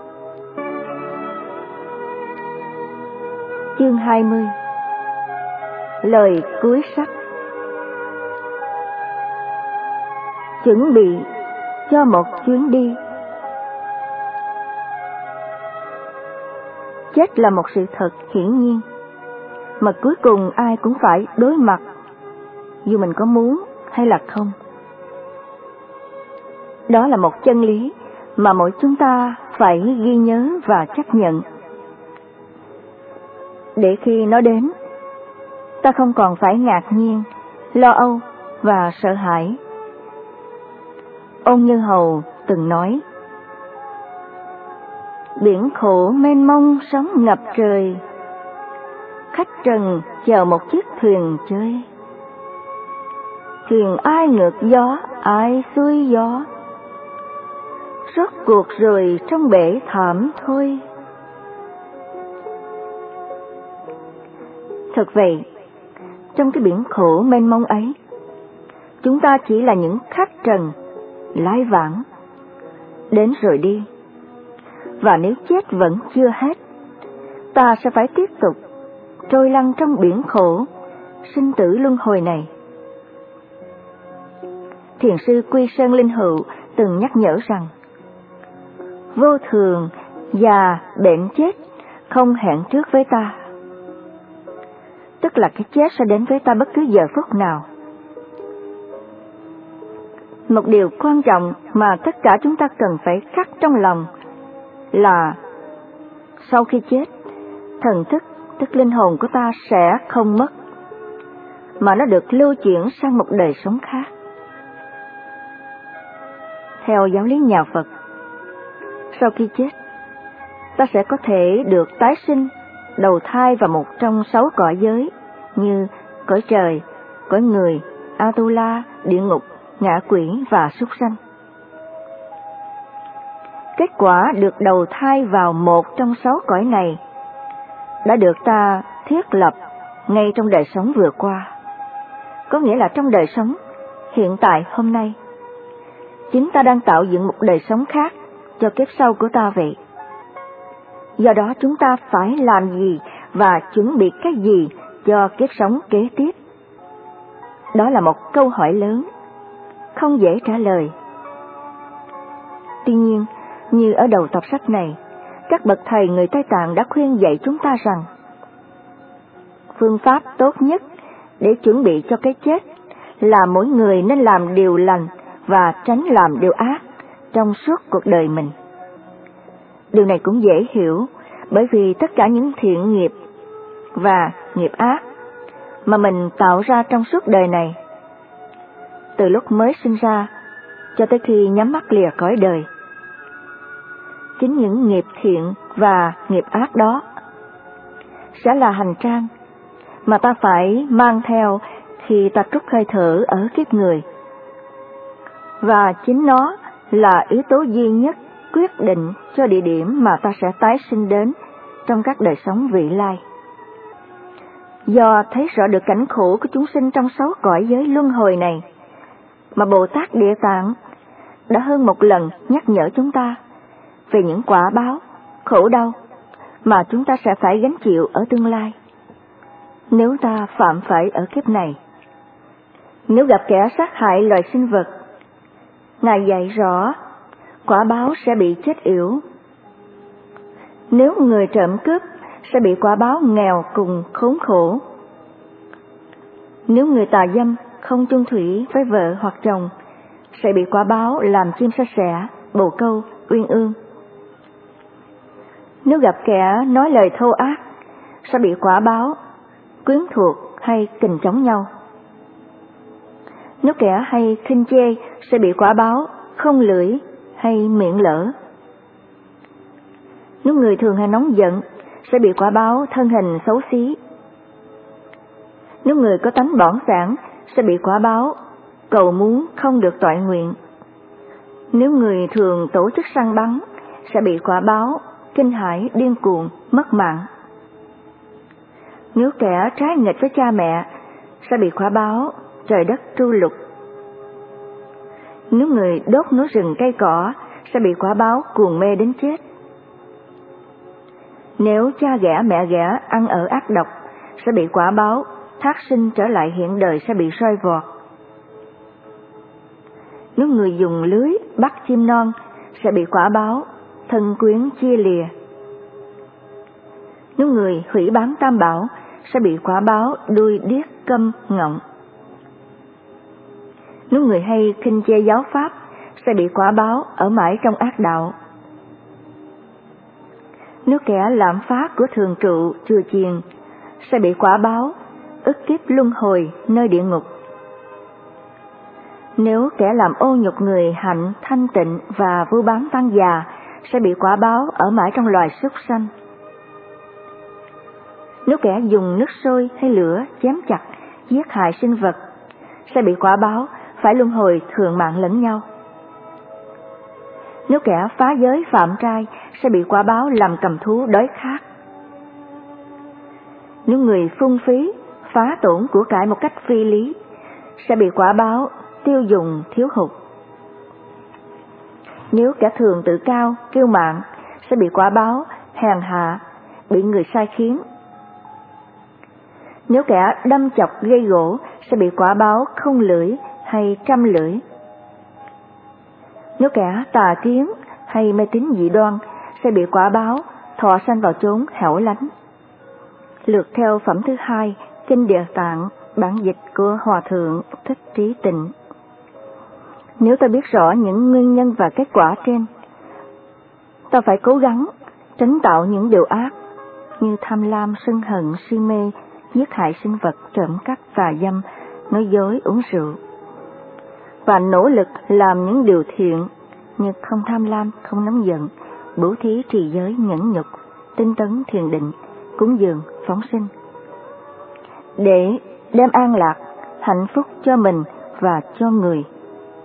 Chương 20. Lời cuối sách. Chuẩn bị cho một chuyến đi. Chết là một sự thật hiển nhiên mà cuối cùng ai cũng phải đối mặt, dù mình có muốn hay là không. Đó là một chân lý mà mỗi chúng ta phải ghi nhớ và chấp nhận, để khi nó đến, ta không còn phải ngạc nhiên, lo âu và sợ hãi. Ôn Như Hầu từng nói: biển khổ mênh mông sóng ngập trời, khách trần chèo một chiếc thuyền chơi. Thuyền ai ngược gió, ai xuôi gió, rốt cuộc rồi trong bể thảm thôi. Thật vậy, trong cái biển khổ mênh mông ấy, chúng ta chỉ là những khách trần, lái vãng, đến rồi đi. Và nếu chết vẫn chưa hết, ta sẽ phải tiếp tục trôi lăn trong biển khổ, sinh tử luân hồi này. Thiền sư Quy Sơn Linh Hữu từng nhắc nhở rằng, vô thường, già, bệnh chết không hẹn trước với ta. Tức là cái chết sẽ đến với ta bất cứ giờ phút nào. Một điều quan trọng mà tất cả chúng ta cần phải khắc trong lòng là sau khi chết, thần thức, tức linh hồn của ta sẽ không mất, mà nó được lưu chuyển sang một đời sống khác. Theo giáo lý nhà Phật, sau khi chết, ta sẽ có thể được tái sinh, đầu thai vào một trong 6 cõi giới như cõi trời, cõi người, Atula, địa ngục ngạ quỷ và súc sanh. Kết quả được đầu thai vào một trong 6 cõi này đã được ta thiết lập ngay trong đời sống vừa qua, có nghĩa là trong đời sống hiện tại hôm nay. Chính ta đang tạo dựng một đời sống khác cho kiếp sau của ta vậy. Do đó chúng ta phải làm gì và chuẩn bị cái gì cho kiếp sống kế tiếp? Đó là một câu hỏi lớn, không dễ trả lời. Tuy nhiên, như ở đầu tập sách này, các bậc thầy người Tây Tạng đã khuyên dạy chúng ta rằng phương pháp tốt nhất để chuẩn bị cho cái chết là mỗi người nên làm điều lành và tránh làm điều ác trong suốt cuộc đời mình. Điều này cũng dễ hiểu, bởi vì tất cả những thiện nghiệp và nghiệp ác mà mình tạo ra trong suốt đời này, từ lúc mới sinh ra cho tới khi nhắm mắt lìa cõi đời, chính những nghiệp thiện và nghiệp ác đó sẽ là hành trang mà ta phải mang theo khi ta trút hơi thở ở kiếp người. Và chính nó là yếu tố duy nhất quyết định cho địa điểm mà ta sẽ tái sinh đến trong các đời sống vị lai. Do thấy rõ được cảnh khổ của chúng sinh trong 6 cõi giới luân hồi này, mà Bồ Tát Địa Tạng đã hơn một lần nhắc nhở chúng ta về những quả báo, khổ đau mà chúng ta sẽ phải gánh chịu ở tương lai nếu ta phạm phải ở kiếp này. Nếu gặp kẻ sát hại loài sinh vật, Ngài dạy rõ quả báo sẽ bị chết yểu. Nếu người trộm cướp sẽ bị quả báo nghèo cùng khốn khổ. Nếu người tà dâm không chung thủy với vợ hoặc chồng sẽ bị quả báo làm chim sa sẻ, bồ câu, uyên ương. Nếu gặp kẻ nói lời thô ác sẽ bị quả báo quyến thuộc hay kình chống nhau. Nếu kẻ hay khinh chê sẽ bị quả báo không lưỡi hay miệng lỡ. Nếu người thường hay nóng giận sẽ bị quả báo thân hình xấu xí. Nếu người có tánh bỏng sảng sẽ bị quả báo cầu muốn không được toại nguyện. Nếu người thường tổ chức săn bắn sẽ bị quả báo kinh hãi điên cuồng mất mạng. Nếu kẻ trái nghịch với cha mẹ sẽ bị quả báo trời đất tru lục. Nếu người đốt núi rừng cây cỏ sẽ bị quả báo cuồng mê đến chết. Nếu cha ghẻ mẹ ghẻ ăn ở ác độc sẽ bị quả báo thác sinh trở lại hiện đời sẽ bị soi vọt. Nếu người dùng lưới bắt chim non sẽ bị quả báo thân quyến chia lìa. Nếu người hủy bán tam bảo sẽ bị quả báo đuôi điếc câm ngọng. Nếu người hay khinh chê giáo pháp sẽ bị quả báo ở mãi trong ác đạo. Nếu kẻ lạm phá của thường trụ chùa chiền sẽ bị quả báo ức kiếp luân hồi nơi địa ngục. Nếu kẻ làm ô nhục người hạnh thanh tịnh và vu bám tăng già sẽ bị quả báo ở mãi trong loài súc sanh. Nếu kẻ dùng nước sôi hay lửa chém chặt giết hại sinh vật sẽ bị quả báo phải luân hồi thượng mạng lẫn nhau. Nếu kẻ phá giới phạm trai sẽ bị quả báo làm cầm thú đói khát. Nếu người phung phí phá tổn của cải một cách phi lý sẽ bị quả báo tiêu dùng thiếu hụt. Nếu kẻ thường tự cao kiêu mạn sẽ bị quả báo hèn hạ bị người sai khiến. Nếu kẻ đâm chọc gây gỗ sẽ bị quả báo không lưỡi hay trăm lưỡi. Nếu kẻ tà kiến hay mê tín dị đoan sẽ bị quả báo thọ sanh vào chốn hẻo lánh. Lược theo phẩm thứ 2 Kinh Địa Tạng, bản dịch của Hòa Thượng Thích Trí Tịnh. Nếu ta biết rõ những nguyên nhân và kết quả trên, ta phải cố gắng tránh tạo những điều ác như tham lam, sân hận, si mê, giết hại sinh vật, trộm cắp, tà dâm, nói dối, uống rượu, và nỗ lực làm những điều thiện như không tham lam, không nóng giận, bố thí, trì giới, nhẫn nhục, tinh tấn, thiền định, cúng dường, phóng sinh, để đem an lạc, hạnh phúc cho mình và cho người.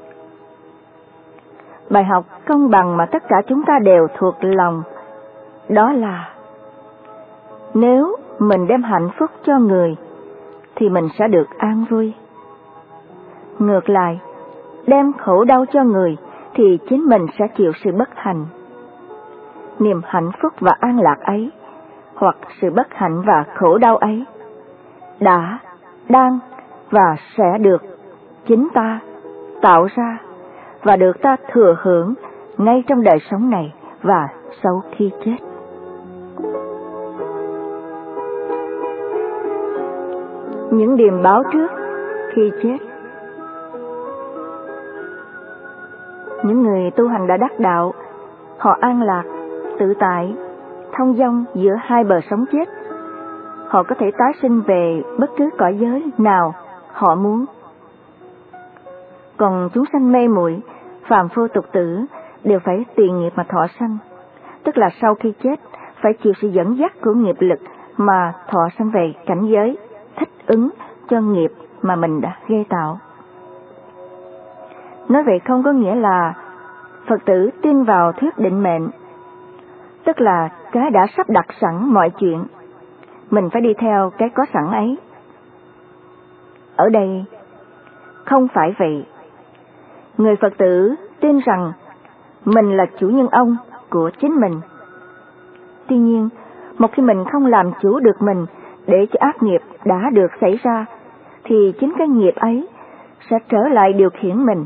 Bài học công bằng mà tất cả chúng ta đều thuộc lòng, đó là nếu mình đem hạnh phúc cho người thì mình sẽ được an vui. Ngược lại, đem khổ đau cho người thì chính mình sẽ chịu sự bất hạnh. Niềm hạnh phúc và an lạc ấy, hoặc sự bất hạnh và khổ đau ấy, đã, đang và sẽ được chính ta tạo ra và được ta thừa hưởng ngay trong đời sống này và sau khi chết. Những điềm báo trước khi chết. Những người tu hành đã đắc đạo, họ an lạc, tự tại, thông dong giữa hai bờ sống chết. Họ có thể tái sinh về bất cứ cõi giới nào họ muốn. Còn chúng sanh mê muội, phàm phu tục tử đều phải tùy nghiệp mà thọ sanh, tức là sau khi chết phải chịu sự dẫn dắt của nghiệp lực mà thọ sanh về cảnh giới thích ứng cho nghiệp mà mình đã gây tạo. Nói vậy không có nghĩa là Phật tử tin vào thuyết định mệnh, tức là cái đã sắp đặt sẵn mọi chuyện, mình phải đi theo cái có sẵn ấy. Ở đây không phải vậy. Người Phật tử tin rằng mình là chủ nhân ông của chính mình. Tuy nhiên, một khi mình không làm chủ được mình để cho ác nghiệp đã được xảy ra, thì chính cái nghiệp ấy sẽ trở lại điều khiển mình.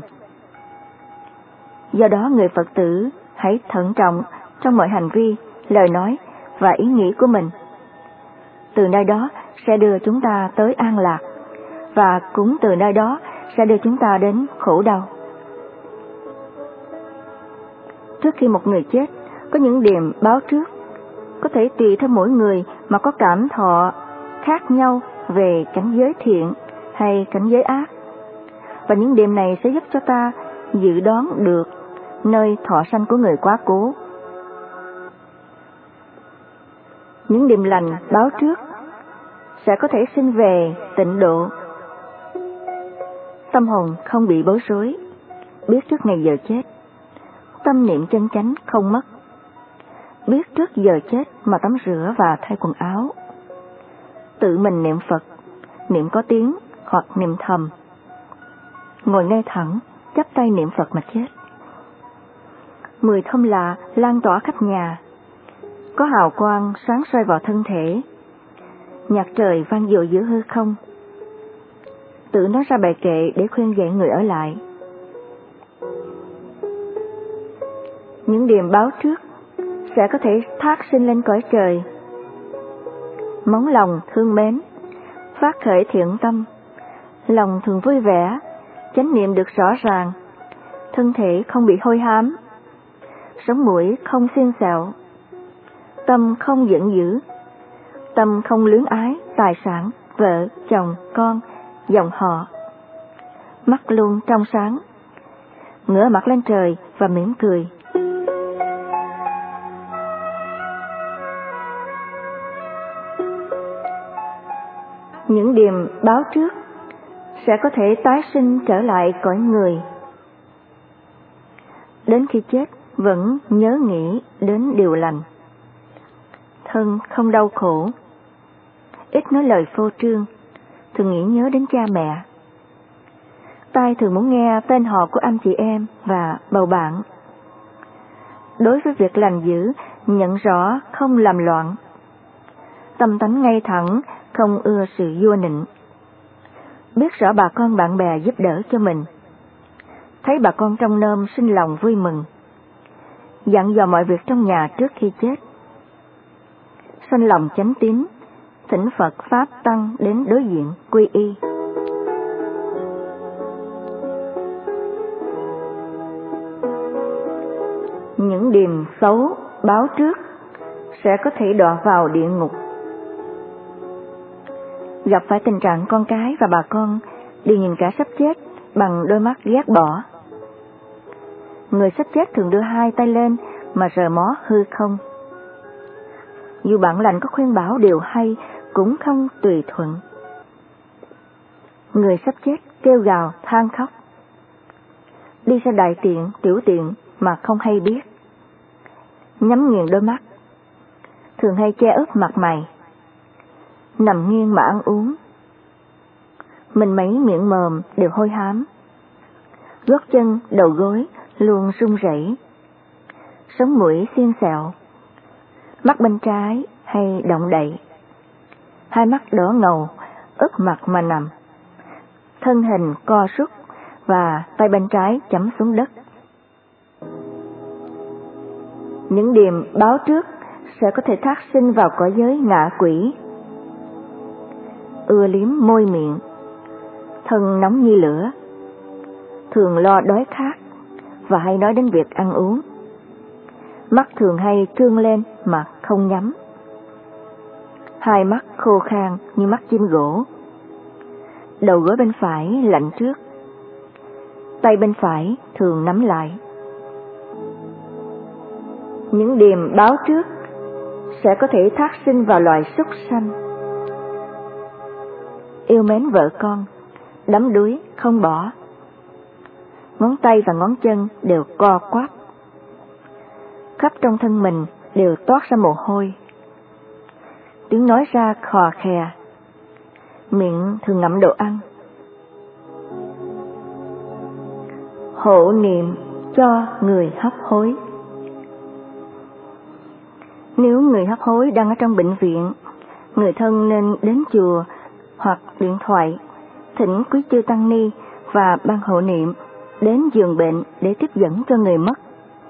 Do đó người Phật tử hãy thận trọng trong mọi hành vi, lời nói và ý nghĩ của mình. Từ nơi đó sẽ đưa chúng ta tới an lạc, và cũng từ nơi đó sẽ đưa chúng ta đến khổ đau. Trước khi một người chết, có những điềm báo trước, có thể tùy theo mỗi người mà có cảm thọ khác nhau về cảnh giới thiện hay cảnh giới ác. Và những điềm này sẽ giúp cho ta dự đoán được nơi thọ sanh của người quá cố. Những điềm lành báo trước sẽ có thể sinh về tịnh độ. Tâm hồn không bị bối rối, biết trước ngày giờ chết, tâm niệm chân chánh không mất, biết trước giờ chết mà tắm rửa và thay quần áo, tự mình niệm Phật, niệm có tiếng hoặc niệm thầm, ngồi ngay thẳng, chắp tay niệm Phật mà chết. Mùi thơm lạ lan tỏa khắp nhà, có hào quang sáng soi vào thân thể, nhạc trời vang dội giữa hư không. Tự nói ra bài kệ để khuyên dạy người ở lại. Những điềm báo trước sẽ có thể thác sinh lên cõi trời. Móng lòng thương mến, phát khởi thiện tâm, lòng thường vui vẻ, chánh niệm được rõ ràng, thân thể không bị hôi hám, sống mũi không xiên xẹo, tâm không giận dữ, tâm không luyến ái tài sản, vợ, chồng, con, dòng họ, mắt luôn trong sáng, ngửa mặt lên trời và mỉm cười. Những điềm báo trước sẽ có thể tái sinh trở lại cõi người. Đến khi chết vẫn nhớ nghĩ đến điều lành, thân không đau khổ, ít nói lời phô trương, thường nghĩ nhớ đến cha mẹ. Tai thường muốn nghe tên họ của anh chị em và bầu bạn. Đối với việc lành dữ, nhận rõ không làm loạn. Tâm tánh ngay thẳng, không ưa sự vua nịnh. Biết rõ bà con bạn bè giúp đỡ cho mình. Thấy bà con trong nôm sinh lòng vui mừng. Dặn dò mọi việc trong nhà trước khi chết. Sanh lòng chánh tín, thỉnh Phật Pháp Tăng đến đối diện quy y. Những điềm xấu báo trước sẽ có thể đọa vào địa ngục. Gặp phải tình trạng con cái và bà con đều nhìn cả sắp chết bằng đôi mắt ghét bỏ. Người sắp chết thường đưa hai tay lên mà rờ mó hư không. Dù bạn lành có khuyên bảo điều hay cũng không tùy thuận. Người sắp chết kêu gào than khóc. Đi ra đại tiện, tiểu tiện mà không hay biết. Nhắm nghiền đôi mắt, thường hay che ướp mặt mày, nằm nghiêng mà ăn uống. Mình mấy miệng mồm đều hôi hám, gót chân, đầu gối luôn run rẩy, sống mũi xiên xẹo, mắt bên trái hay động đậy, hai mắt đỏ ngầu, úp mặt mà nằm, thân hình co rút và tay bên trái chấm xuống đất. Những điềm báo trước sẽ có thể thác sinh vào cõi giới ngạ quỷ. Ưa liếm môi miệng, thân nóng như lửa, thường lo đói khát và hay nói đến việc ăn uống. Mắt thường hay trương lên mà không nhắm, hai mắt khô khan như mắt chim gỗ. Đầu gối bên phải lạnh trước, tay bên phải thường nắm lại. Những điềm báo trước sẽ có thể thác sinh vào loài súc sanh. Yêu mến vợ con, đắm đuối không bỏ. Ngón tay và ngón chân đều co quắp, khắp trong thân mình đều toát ra mồ hôi. Tiếng nói ra khò khè, miệng thường ngậm đồ ăn. Hộ niệm cho người hấp hối. Nếu người hấp hối đang ở trong bệnh viện, người thân nên đến chùa hoặc điện thoại thỉnh quý chư tăng ni và ban hộ niệm đến giường bệnh để tiếp dẫn cho người mất.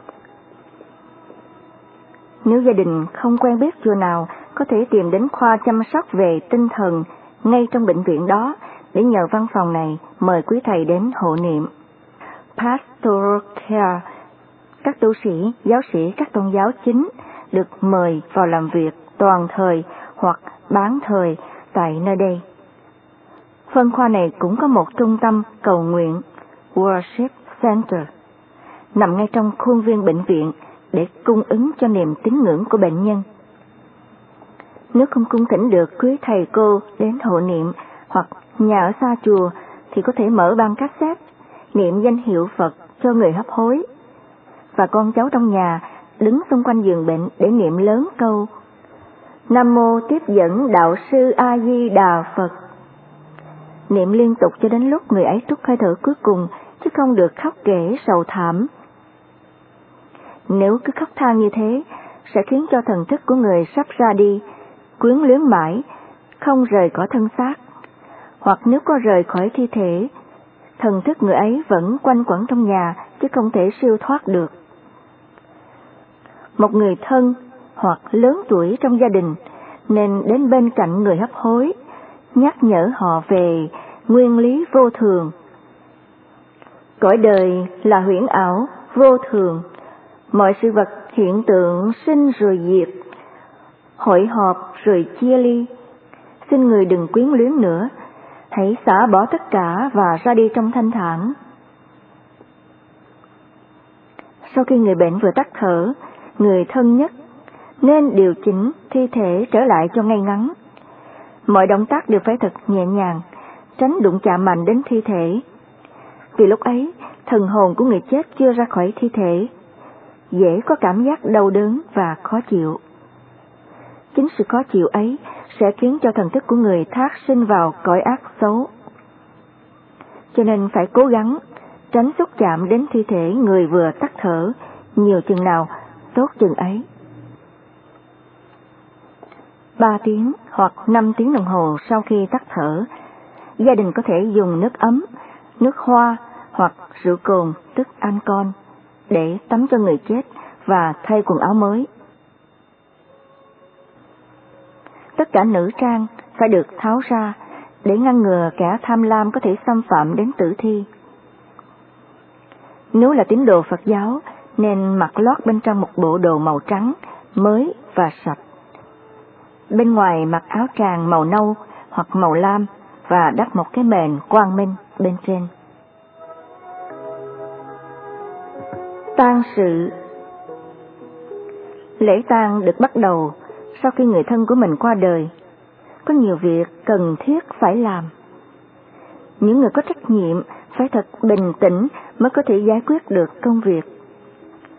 Nếu gia đình không quen biết chùa nào, có thể tìm đến khoa chăm sóc về tinh thần ngay trong bệnh viện đó để nhờ văn phòng này mời quý thầy đến hộ niệm. Pastoral Care, các tu sĩ, giáo sĩ các tôn giáo chính được mời vào làm việc toàn thời hoặc bán thời tại nơi đây. Phân khoa này cũng có một trung tâm cầu nguyện, Worship Center, nằm ngay trong khuôn viên bệnh viện để cung ứng cho niềm tín ngưỡng của bệnh nhân. Nếu không cung thỉnh được quý thầy cô đến hộ niệm hoặc nhà ở xa chùa thì có thể mở băng cassette niệm danh hiệu Phật cho người hấp hối, và con cháu trong nhà đứng xung quanh giường bệnh để niệm lớn câu Nam Mô Tiếp Dẫn Đạo Sư A Di Đà Phật. Niệm liên tục cho đến lúc người ấy trút hơi thở cuối cùng, chứ không được khóc kể sầu thảm. Nếu cứ khóc than như thế, sẽ khiến cho thần thức của người sắp ra đi quyến luyến mãi, không rời khỏi thân xác. Hoặc nếu có rời khỏi thi thể, thần thức người ấy vẫn quanh quẩn trong nhà, chứ không thể siêu thoát được. Một người thân hoặc lớn tuổi trong gia đình nên đến bên cạnh người hấp hối, nhắc nhở họ về nguyên lý vô thường. Cõi đời là huyễn ảo, vô thường, mọi sự vật hiện tượng sinh rồi diệt, hội họp rồi chia ly. Xin người đừng quyến luyến nữa, hãy xả bỏ tất cả và ra đi trong thanh thản. Sau khi người bệnh vừa tắt thở, người thân nhất nên điều chỉnh thi thể trở lại cho ngay ngắn. Mọi động tác đều phải thật nhẹ nhàng, tránh đụng chạm mạnh đến thi thể. Vì lúc ấy, thần hồn của người chết chưa ra khỏi thi thể, dễ có cảm giác đau đớn và khó chịu. Chính sự khó chịu ấy sẽ khiến cho thần thức của người thác sinh vào cõi ác xấu. Cho nên phải cố gắng tránh xúc chạm đến thi thể người vừa tắt thở, nhiều chừng nào tốt chừng ấy. 3 tiếng hoặc 5 tiếng đồng hồ sau khi tắt thở, gia đình có thể dùng nước ấm, nước hoa hoặc rượu cồn tức alcohol để tắm cho người chết và thay quần áo mới. Tất cả nữ trang phải được tháo ra để ngăn ngừa kẻ tham lam có thể xâm phạm đến tử thi. Nếu là tín đồ Phật giáo, nên mặc lót bên trong một bộ đồ màu trắng, mới và sạch. Bên ngoài mặc áo tràng màu nâu hoặc màu lam và đắp một cái mền quang minh bên trên. Tang sự. Lễ tang được bắt đầu sau khi người thân của mình qua đời. Có nhiều việc cần thiết phải làm. Những người có trách nhiệm phải thật bình tĩnh mới có thể giải quyết được công việc.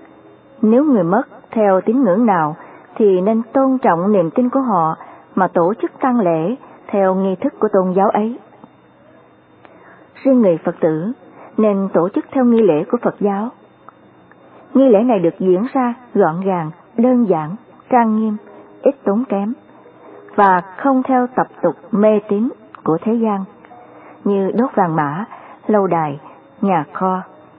Nếu người mất theo tín ngưỡng nào thì nên tôn trọng niềm tin của họ mà tổ chức tang lễ theo nghi thức của tôn giáo ấy. Riêng người Phật tử nên tổ chức theo nghi lễ của Phật giáo. Nghi lễ này được diễn ra gọn gàng, đơn giản, trang nghiêm, ít tốn kém và không theo tập tục mê tín của thế gian như đốt vàng mã, lâu đài, nhà kho.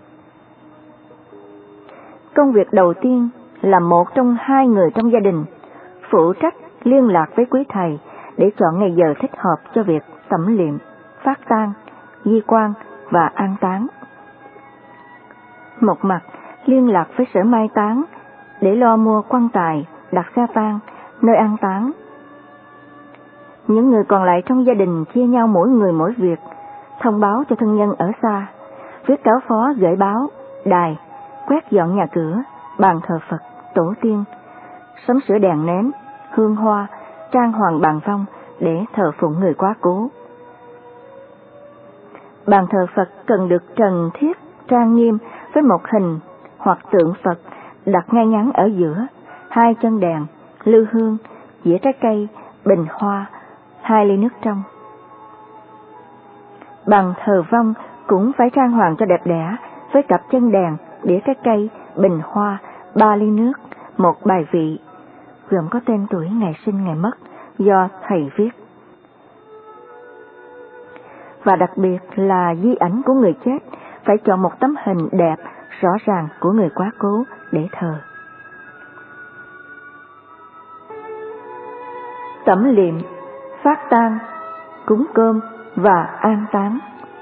Công việc đầu tiên là một trong hai người trong gia đình phụ trách liên lạc với quý thầy để chọn ngày giờ thích hợp cho việc tẩm liệm, phát tang, di quan và an táng. Một mặt liên lạc với sở mai táng để lo mua quan tài, đặt xe tang, nơi an táng. Những người còn lại trong gia đình chia nhau mỗi người mỗi việc, thông báo cho thân nhân ở xa, viết cáo phó gửi báo, đài, quét dọn nhà cửa, bàn thờ Phật, tổ tiên, sắm sửa đèn nến, hương hoa, trang hoàng bàn phong để thờ phụng người quá cố. Bàn thờ Phật cần được trần thiết, trang nghiêm với một hình hoặc tượng Phật đặt ngay ngắn ở giữa, hai chân đèn, lư hương, dĩa trái cây, bình hoa, 2 ly nước trong. Bàn thờ vong cũng phải trang hoàng cho đẹp đẽ với cặp chân đèn, đĩa trái cây, bình hoa, 3 ly nước, một bài vị, gồm có tên tuổi, ngày sinh, ngày mất do thầy viết. Và đặc biệt là di ảnh của người chết phải chọn một tấm hình đẹp, rõ ràng của người quá cố để thờ. Tẩm liệm, phát tang, cúng cơm và an táng.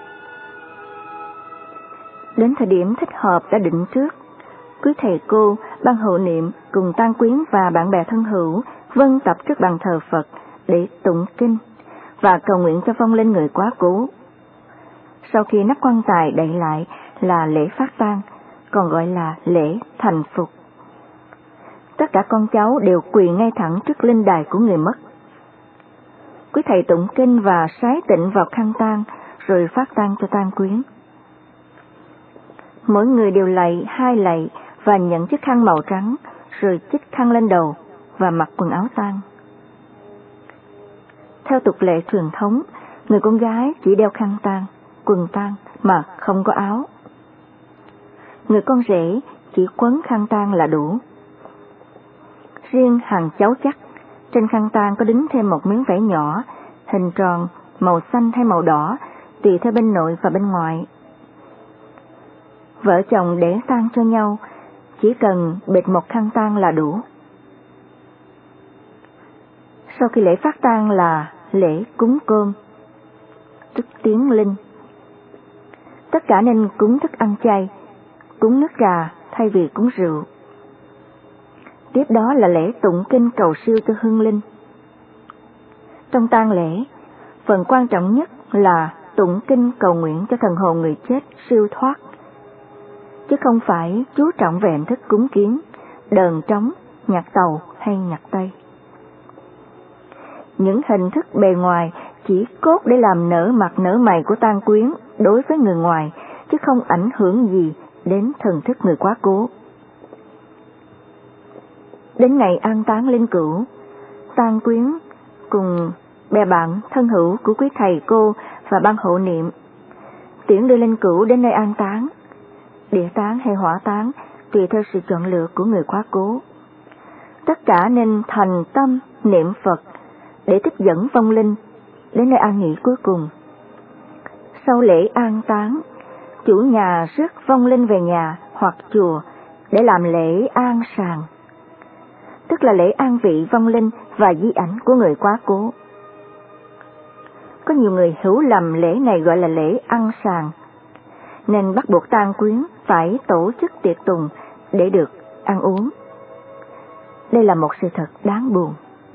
Đến thời điểm thích hợp đã định trước, quý thầy cô, ban hộ niệm cùng tang quyến và bạn bè thân hữu vân tập trước bàn thờ Phật để tụng kinh và cầu nguyện cho vong linh người quá cố. Sau khi nắp quan tài đậy lại là lễ phát tang, còn gọi là lễ thành phục. Tất cả con cháu đều quỳ ngay thẳng trước linh đài của người mất. Quý thầy tụng kinh và sái tịnh vào khăn tang rồi phát tang cho tang quyến. Mỗi người đều lạy 2 lạy và nhận chiếc khăn màu trắng rồi chích khăn lên đầu và mặc quần áo tang. Theo tục lệ truyền thống, người con gái chỉ đeo khăn tang, quần tang mà không có áo. Người con rể chỉ quấn khăn tang là đủ. Riêng hàng cháu chắc, trên khăn tang có đính thêm một miếng vải nhỏ, hình tròn, màu xanh hay màu đỏ, tùy theo bên nội và bên ngoại. Vợ chồng để tang cho nhau, chỉ cần bịt một khăn tang là đủ. Sau khi lễ phát tang là lễ cúng cơm, tức tiến linh. Tất cả nên cúng thức ăn chay, cúng nước trà thay vì cúng rượu. Tiếp đó là lễ tụng kinh cầu siêu cho hương linh. Trong tang lễ, phần quan trọng nhất là tụng kinh cầu nguyện cho thần hồn người chết siêu thoát, chứ không phải chú trọng về hình thức cúng kiến, đờn trống, nhạc tàu hay nhạc tây. Những hình thức bề ngoài chỉ cốt để làm nở mặt nở mày của tang quyến đối với người ngoài, chứ không ảnh hưởng gì đến thần thức người quá cố. Đến ngày an táng linh cữu, tang quyến cùng bè bạn thân hữu của quý thầy cô và ban hộ niệm tiễn đưa linh cữu đến nơi an táng, địa táng hay hỏa táng tùy theo sự chọn lựa của người quá cố. Tất cả nên thành tâm niệm Phật để tiếp dẫn vong linh đến nơi an nghỉ cuối cùng. Sau lễ an táng, chủ nhà rước vong linh về nhà hoặc chùa để làm lễ an sàng, tức là lễ an vị vong linh và di ảnh của người quá cố. Có nhiều người hiểu lầm lễ này gọi là lễ ăn sàng, nên bắt buộc tang quyến phải tổ chức tiệc tùng để được ăn uống. Đây là một sự thật đáng buồn.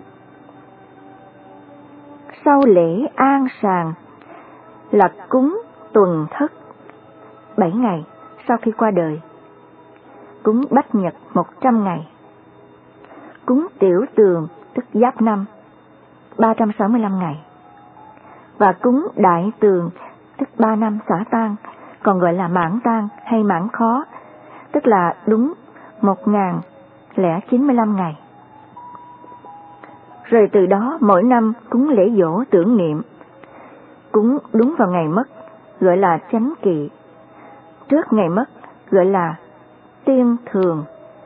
Sau lễ an sàng là cúng tuần thất 7 ngày sau khi qua đời, cúng bách nhật 100 ngày, cúng tiểu tường tức giáp năm 365 ngày, và cúng đại tường tức 3 năm xả tang, còn gọi là mãn tang hay mãn khó, tức là đúng 1095 ngày. Rồi từ đó mỗi năm cúng lễ giỗ tưởng niệm, cúng đúng vào ngày mất gọi là chánh kỵ, trước ngày mất gọi là tiên thường.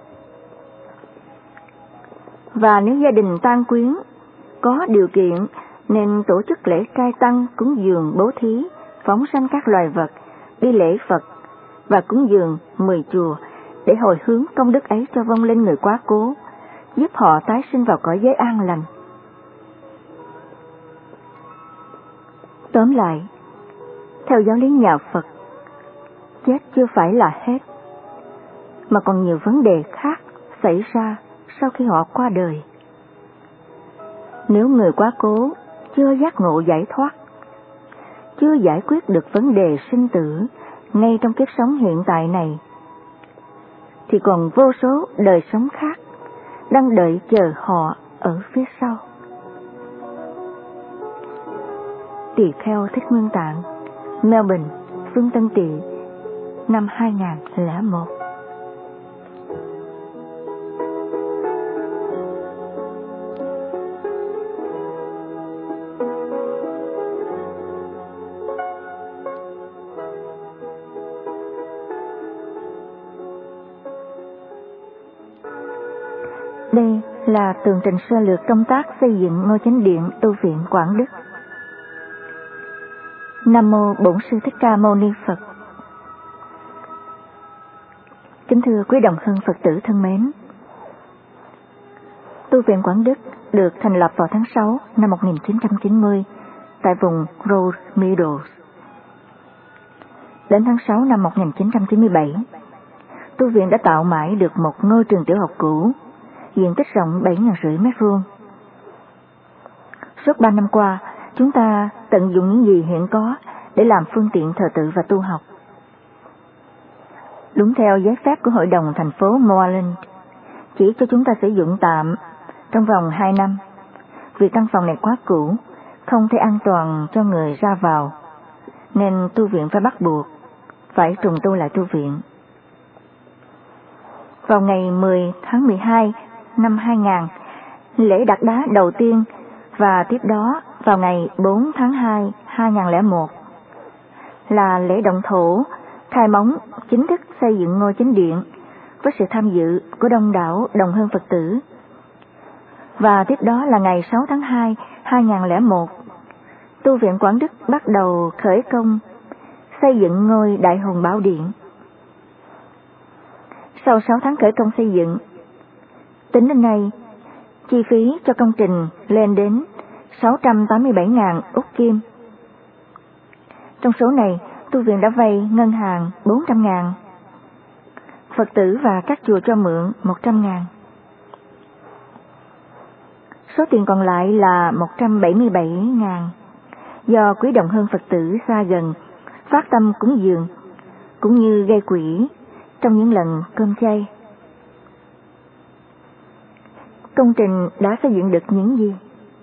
Và nếu gia đình tang quyến có điều kiện nên tổ chức lễ trai tăng, cúng dường bố thí, phóng sanh các loài vật, đi lễ Phật và cúng dường 10 chùa để hồi hướng công đức ấy cho vong linh người quá cố, giúp họ tái sinh vào cõi giới an lành. Tóm lại, theo giáo lý nhà Phật, chết chưa phải là hết, mà còn nhiều vấn đề khác xảy ra sau khi họ qua đời. Nếu người quá cố chưa giác ngộ giải thoát, chưa giải quyết được vấn đề sinh tử ngay trong kiếp sống hiện tại này, thì còn vô số đời sống khác đang đợi chờ họ ở phía sau. Tỳ kheo Thích Nguyên Tạng, Melbourne, Phương Tân Tỵ, năm 2001. Đây là tường trình sơ lược công tác xây dựng ngôi chánh điện tu viện Quảng Đức. Nam mô Bổn Sư Thích Ca Mâu Ni Phật. Kính thưa quý đồng hương Phật tử thân mến, tu viện Quảng Đức được thành lập vào tháng 6 năm 1990 tại vùng Rhodes Meadows. Đến tháng 6 năm 1997, tu viện đã tạo mãi được một ngôi trường tiểu học cũ, diện tích rộng 7.500 mét vuông. Suốt 3 năm qua, chúng ta tận dụng những gì hiện có để làm phương tiện thờ tự và tu học. Đúng theo giấy phép của Hội đồng thành phố Moreland, chỉ cho chúng ta sử dụng tạm trong vòng 2 năm, vì căn phòng này quá cũ, không thể an toàn cho người ra vào, nên tu viện phải bắt buộc phải trùng tu lại tu viện. Vào ngày 10 tháng 12 năm 2000, lễ đặt đá đầu tiên và tiếp đó vào ngày 4 tháng 2 2001 là lễ động thổ khai móng chính thức xây dựng ngôi chánh điện với sự tham dự của đông đảo đồng hương Phật tử. Và tiếp đó là ngày 6 tháng 2 2001, tu viện Quảng Đức bắt đầu khởi công xây dựng ngôi Đại Hùng Bảo Điện. Sau 6 tháng khởi công xây dựng, tính đến nay, chi phí cho công trình lên đến 687.000 Úc Kim. Trong số này, tu viện đã vay ngân hàng 400.000, Phật tử và các chùa cho mượn 100.000. Số tiền còn lại là 177.000 do quý đồng hương Phật tử xa gần phát tâm cúng dường, cũng như gây quỹ trong những lần cơm chay. Công trình đã xây dựng được những gì?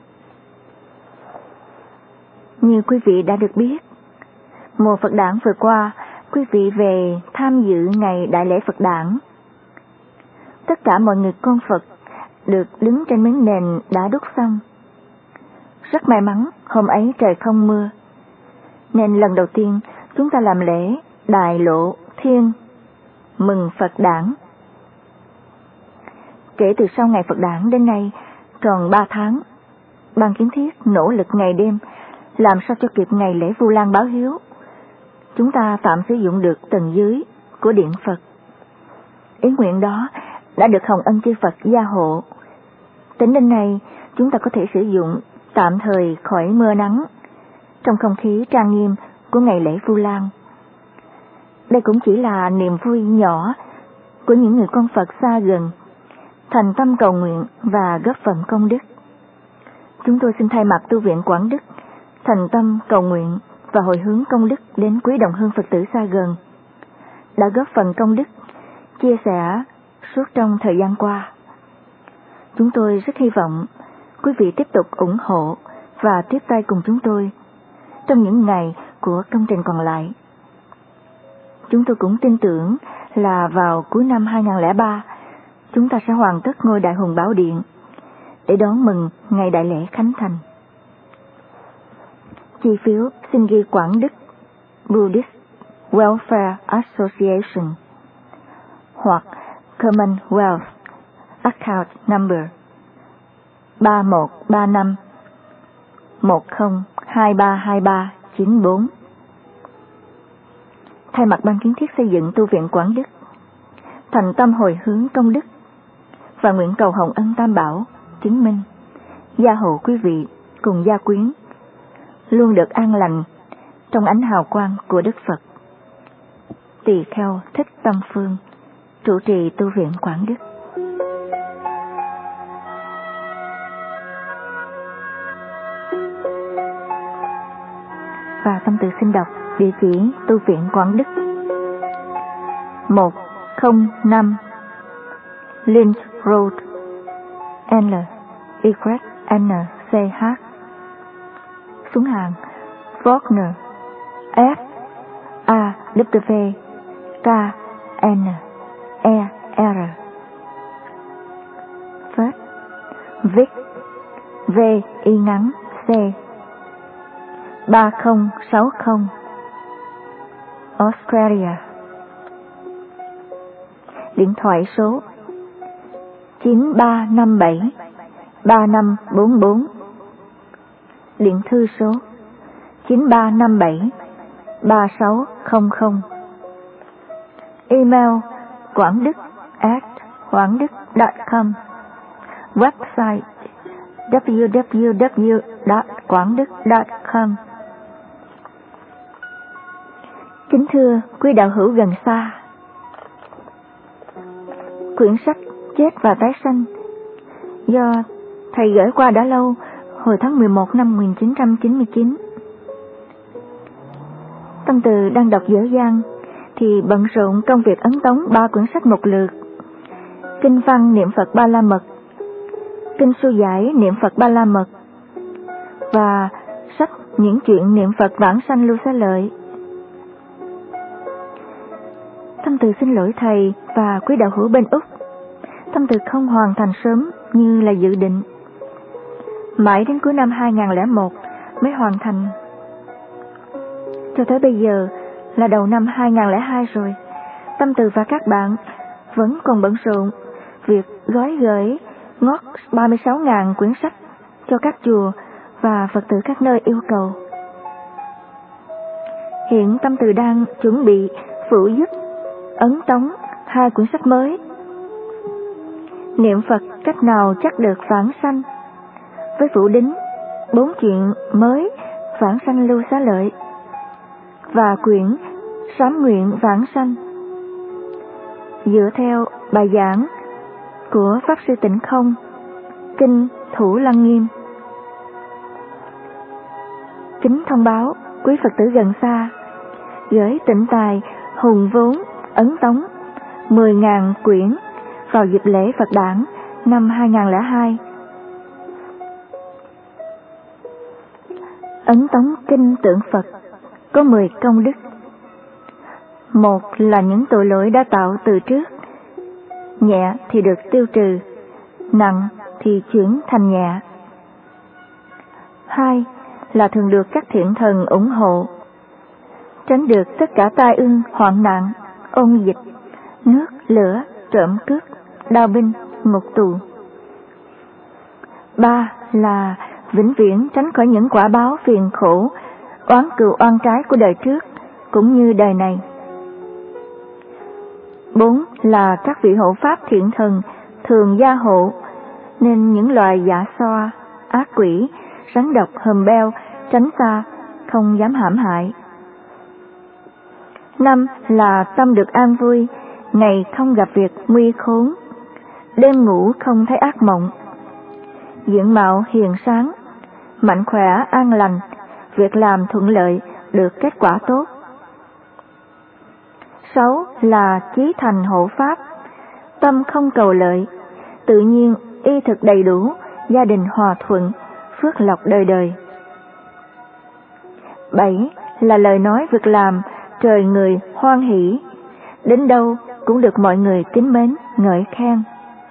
Như quý vị đã được biết, mùa Phật đản vừa qua, quý vị về tham dự ngày Đại lễ Phật đản. Tất cả mọi người con Phật được đứng trên miếng nền đã đúc xong. Rất may mắn hôm ấy trời không mưa, nên lần đầu tiên chúng ta làm lễ Đại Lộ Thiên mừng Phật đản. Kể từ sau ngày Phật đản đến nay, tròn 3 tháng, ban kiến thiết nỗ lực ngày đêm làm sao cho kịp ngày lễ Vu Lan báo hiếu. Chúng ta tạm sử dụng được tầng dưới của điện Phật. Ý nguyện đó đã được Hồng Ân Chư Phật gia hộ. Tính đến nay, chúng ta có thể sử dụng tạm thời khỏi mưa nắng trong không khí trang nghiêm của ngày lễ Vu Lan. Đây cũng chỉ là niềm vui nhỏ của những người con Phật xa gần, thành tâm cầu nguyện và góp phần công đức. Chúng tôi xin thay mặt tu viện Quảng Đức thành tâm cầu nguyện và hồi hướng công đức đến quý đồng hương Phật tử xa gần đã góp phần công đức chia sẻ suốt trong thời gian qua. Chúng tôi rất hy vọng quý vị tiếp tục ủng hộ và tiếp tay cùng chúng tôi trong những ngày của công trình còn lại. Chúng tôi cũng tin tưởng là vào cuối năm 2003 chúng ta sẽ hoàn tất ngôi Đại Hùng Bảo Điện để đón mừng ngày đại lễ khánh thành. Chi phiếu xin ghi Quảng Đức Buddhist Welfare Association hoặc Commonwealth Account Number 3135 10232394. Thay mặt Ban kiến thiết xây dựng tu viện Quảng Đức, thành tâm hồi hướng công đức và nguyện cầu hồng ân Tam Bảo chứng minh gia hộ quý vị cùng gia quyến luôn được an lành trong ánh hào quang của Đức Phật. Tỳ kheo Thích Tâm Phương, trụ trì tu viện Quảng Đức. Và tâm từ xin đọc địa chỉ tu viện Quảng Đức: 105 Lynch Road, LYNCH, xuống hàng Faulkner, FAWKNER, First Vic, VI-C 3060, Australia. Điện thoại số 9357 3544, điện thư số 9357 3600, email quangduc@quangduc.com, website www.quangduc.com. Kính thưa quý đạo hữu gần xa, quyển sách Chết và Tái Sanh do thầy gửi qua đã lâu, hồi tháng 11 năm 1999. Tâm từ đang đọc dở dang thì bận rộn công việc ấn tống 3 quyển sách một lượt: Kinh văn niệm Phật Ba La Mật, Kinh Su Giải niệm Phật Ba La Mật và sách Những Chuyện Niệm Phật Vãng Sanh Lưu Xá Lợi. Tâm từ xin lỗi thầy và quý đạo hữu bên Úc, tâm từ không hoàn thành sớm như là dự định. Mãi đến cuối năm 2001 mới hoàn thành. Cho tới bây giờ là đầu năm 2002 rồi, tâm từ và các bạn vẫn còn bận rộn việc gói gửi ngót 36.000 quyển sách cho các chùa và Phật tử các nơi yêu cầu. Hiện tâm từ đang chuẩn bị phụ giúp ấn tống 2 quyển sách mới: Niệm Phật cách nào chắc được vãng sanh, với phụ đính 4 chuyện mới vãng sanh lưu xá lợi, và quyển Sám Nguyện Vãng Sanh dựa theo bài giảng của Pháp Sư Tịnh Không, Kinh Thủ Lăng Nghiêm. Kính thông báo quý Phật tử gần xa gửi tịnh tài hùng vốn ấn tống 10.000 quyển vào dịp lễ Phật đản năm 2002. Ấn tống kinh tượng Phật có 10 công đức. Một là những tội lỗi đã tạo từ trước, nhẹ thì được tiêu trừ, nặng thì chuyển thành nhẹ. 2 là thường được các thiện thần ủng hộ, tránh được tất cả tai ương, hoạn nạn, ôn dịch, nước, lửa, trộm cướp, đao binh, ngục tù. 3 là vĩnh viễn tránh khỏi những quả báo phiền khổ, oán cừu oan trái của đời trước cũng như đời này. 4 là các vị hộ pháp thiện thần thường gia hộ, nên những loài dạ xoa, ác quỷ, rắn độc, hầm beo tránh xa, không dám hãm hại. 5 là tâm được an vui, ngày không gặp việc nguy khốn, đêm ngủ không thấy ác mộng, diện mạo hiền sáng, mạnh khỏe an lành, việc làm thuận lợi, được kết quả tốt. 6 là chí thành hộ pháp, tâm không cầu lợi, tự nhiên y thực đầy đủ, gia đình hòa thuận, phước lộc đời đời. 7 là lời nói việc làm trời người hoan hỷ, đến đâu cũng được mọi người kính mến ngợi khen.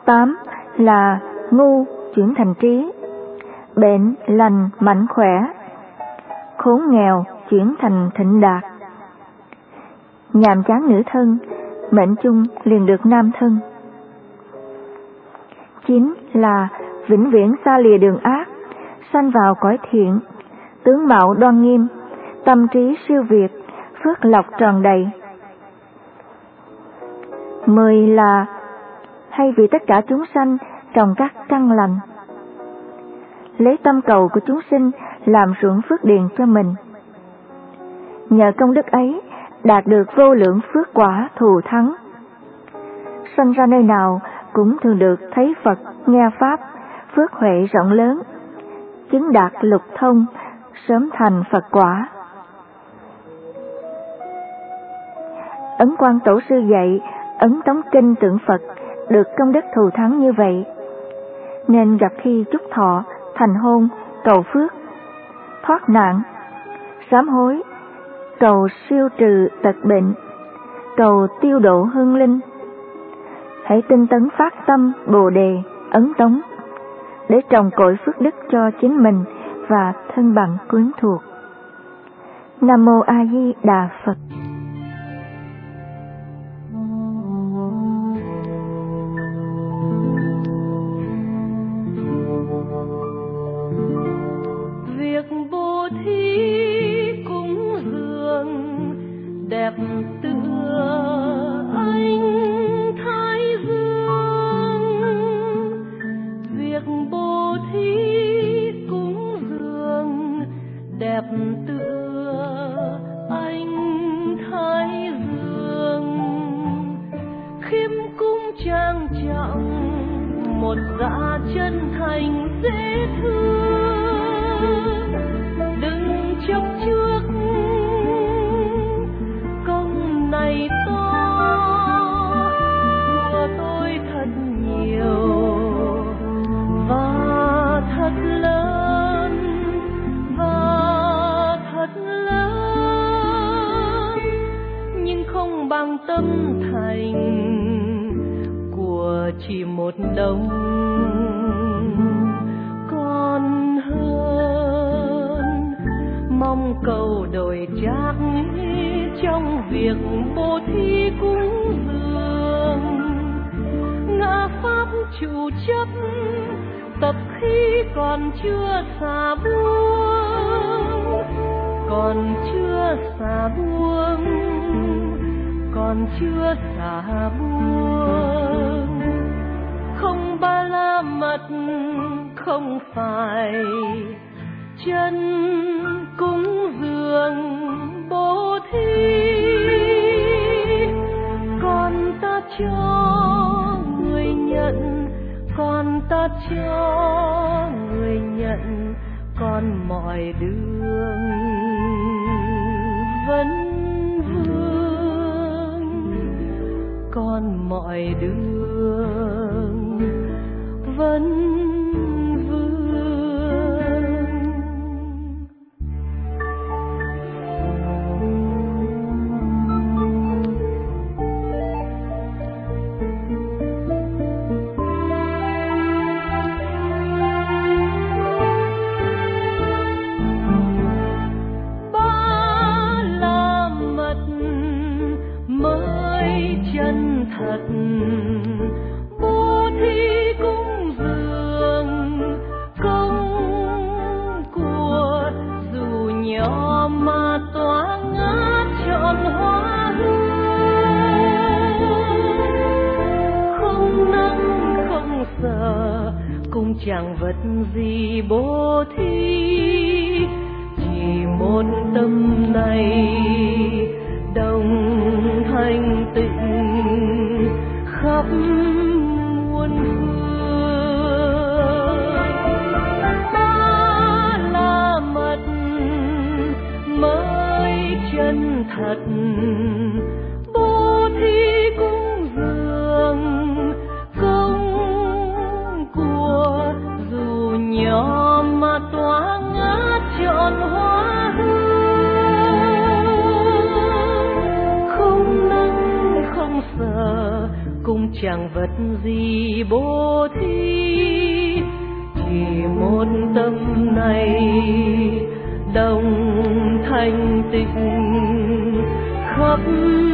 8 là ngu chuyển thành trí, bệnh lành mạnh khỏe, khốn nghèo chuyển thành thịnh đạt, nhàm chán nữ thân, mệnh chung liền được nam thân. 9 là vĩnh viễn xa lìa đường ác, sanh vào cõi thiện, tướng mạo đoan nghiêm, tâm trí siêu việt, phước lộc tròn đầy. 10 là hay vì tất cả chúng sanh trồng các căn lành, lấy tâm cầu của chúng sinh làm ruộng phước điền cho mình. Nhờ công đức ấy đạt được vô lượng phước quả thù thắng. Sanh ra nơi nào cũng thường được thấy Phật, nghe Pháp, phước huệ rộng lớn, chứng đạt lục thông, sớm thành Phật quả. Ấn Quang Tổ sư dạy ấn tống kinh tượng Phật được công đức thù thắng như vậy, nên gặp khi chúc thọ, thành hôn, cầu phước, thoát nạn, sám hối, cầu siêu trừ tật bệnh, cầu tiêu độ hương linh, hãy tinh tấn phát tâm Bồ đề ấn tống để trồng cội phước đức cho chính mình và thân bằng quyến thuộc. Nam mô A Di Đà Phật. Việc bố thí cúng dường đẹp tựa ánh thái dương. Việc bố thí cúng dường đẹp tựa ánh thái dương. Khiêm cung trang trọng một dạ chân thành dễ thương. Đừng chấp trước công này to của tôi thật nhiều và thật lớn và thật lớn, nhưng không bằng tâm thành của chỉ một đồng còn hơn. Mong cầu đổi trác trong việc bố thí cúng dường. Ngã pháp chủ chấp tập khi còn chưa xả buông, còn chưa xả buông, còn chưa xả buông. Không ba la mật không phải chân cúng dường bố thí, còn ta cho người nhận, còn ta cho người nhận, còn mọi đường vẫn vương, còn mọi đường vẫn vương. Chân thật bố thí cúng dường công của dù nhỏ mà tỏa ngát trọn hoa hương. Không nắng không sợ cũng chẳng vật gì bố thí, chỉ một tâm này đồng thanh tịnh khắp muôn phương. Ta là mật mới chân thật bố thí cúng dường công của dù nhỏ mà tỏa ngát trọn hoa hương. Không nắng không sợ cũng chẳng vật gì bố thí, chỉ một tâm này đồng thanh tịnh khắp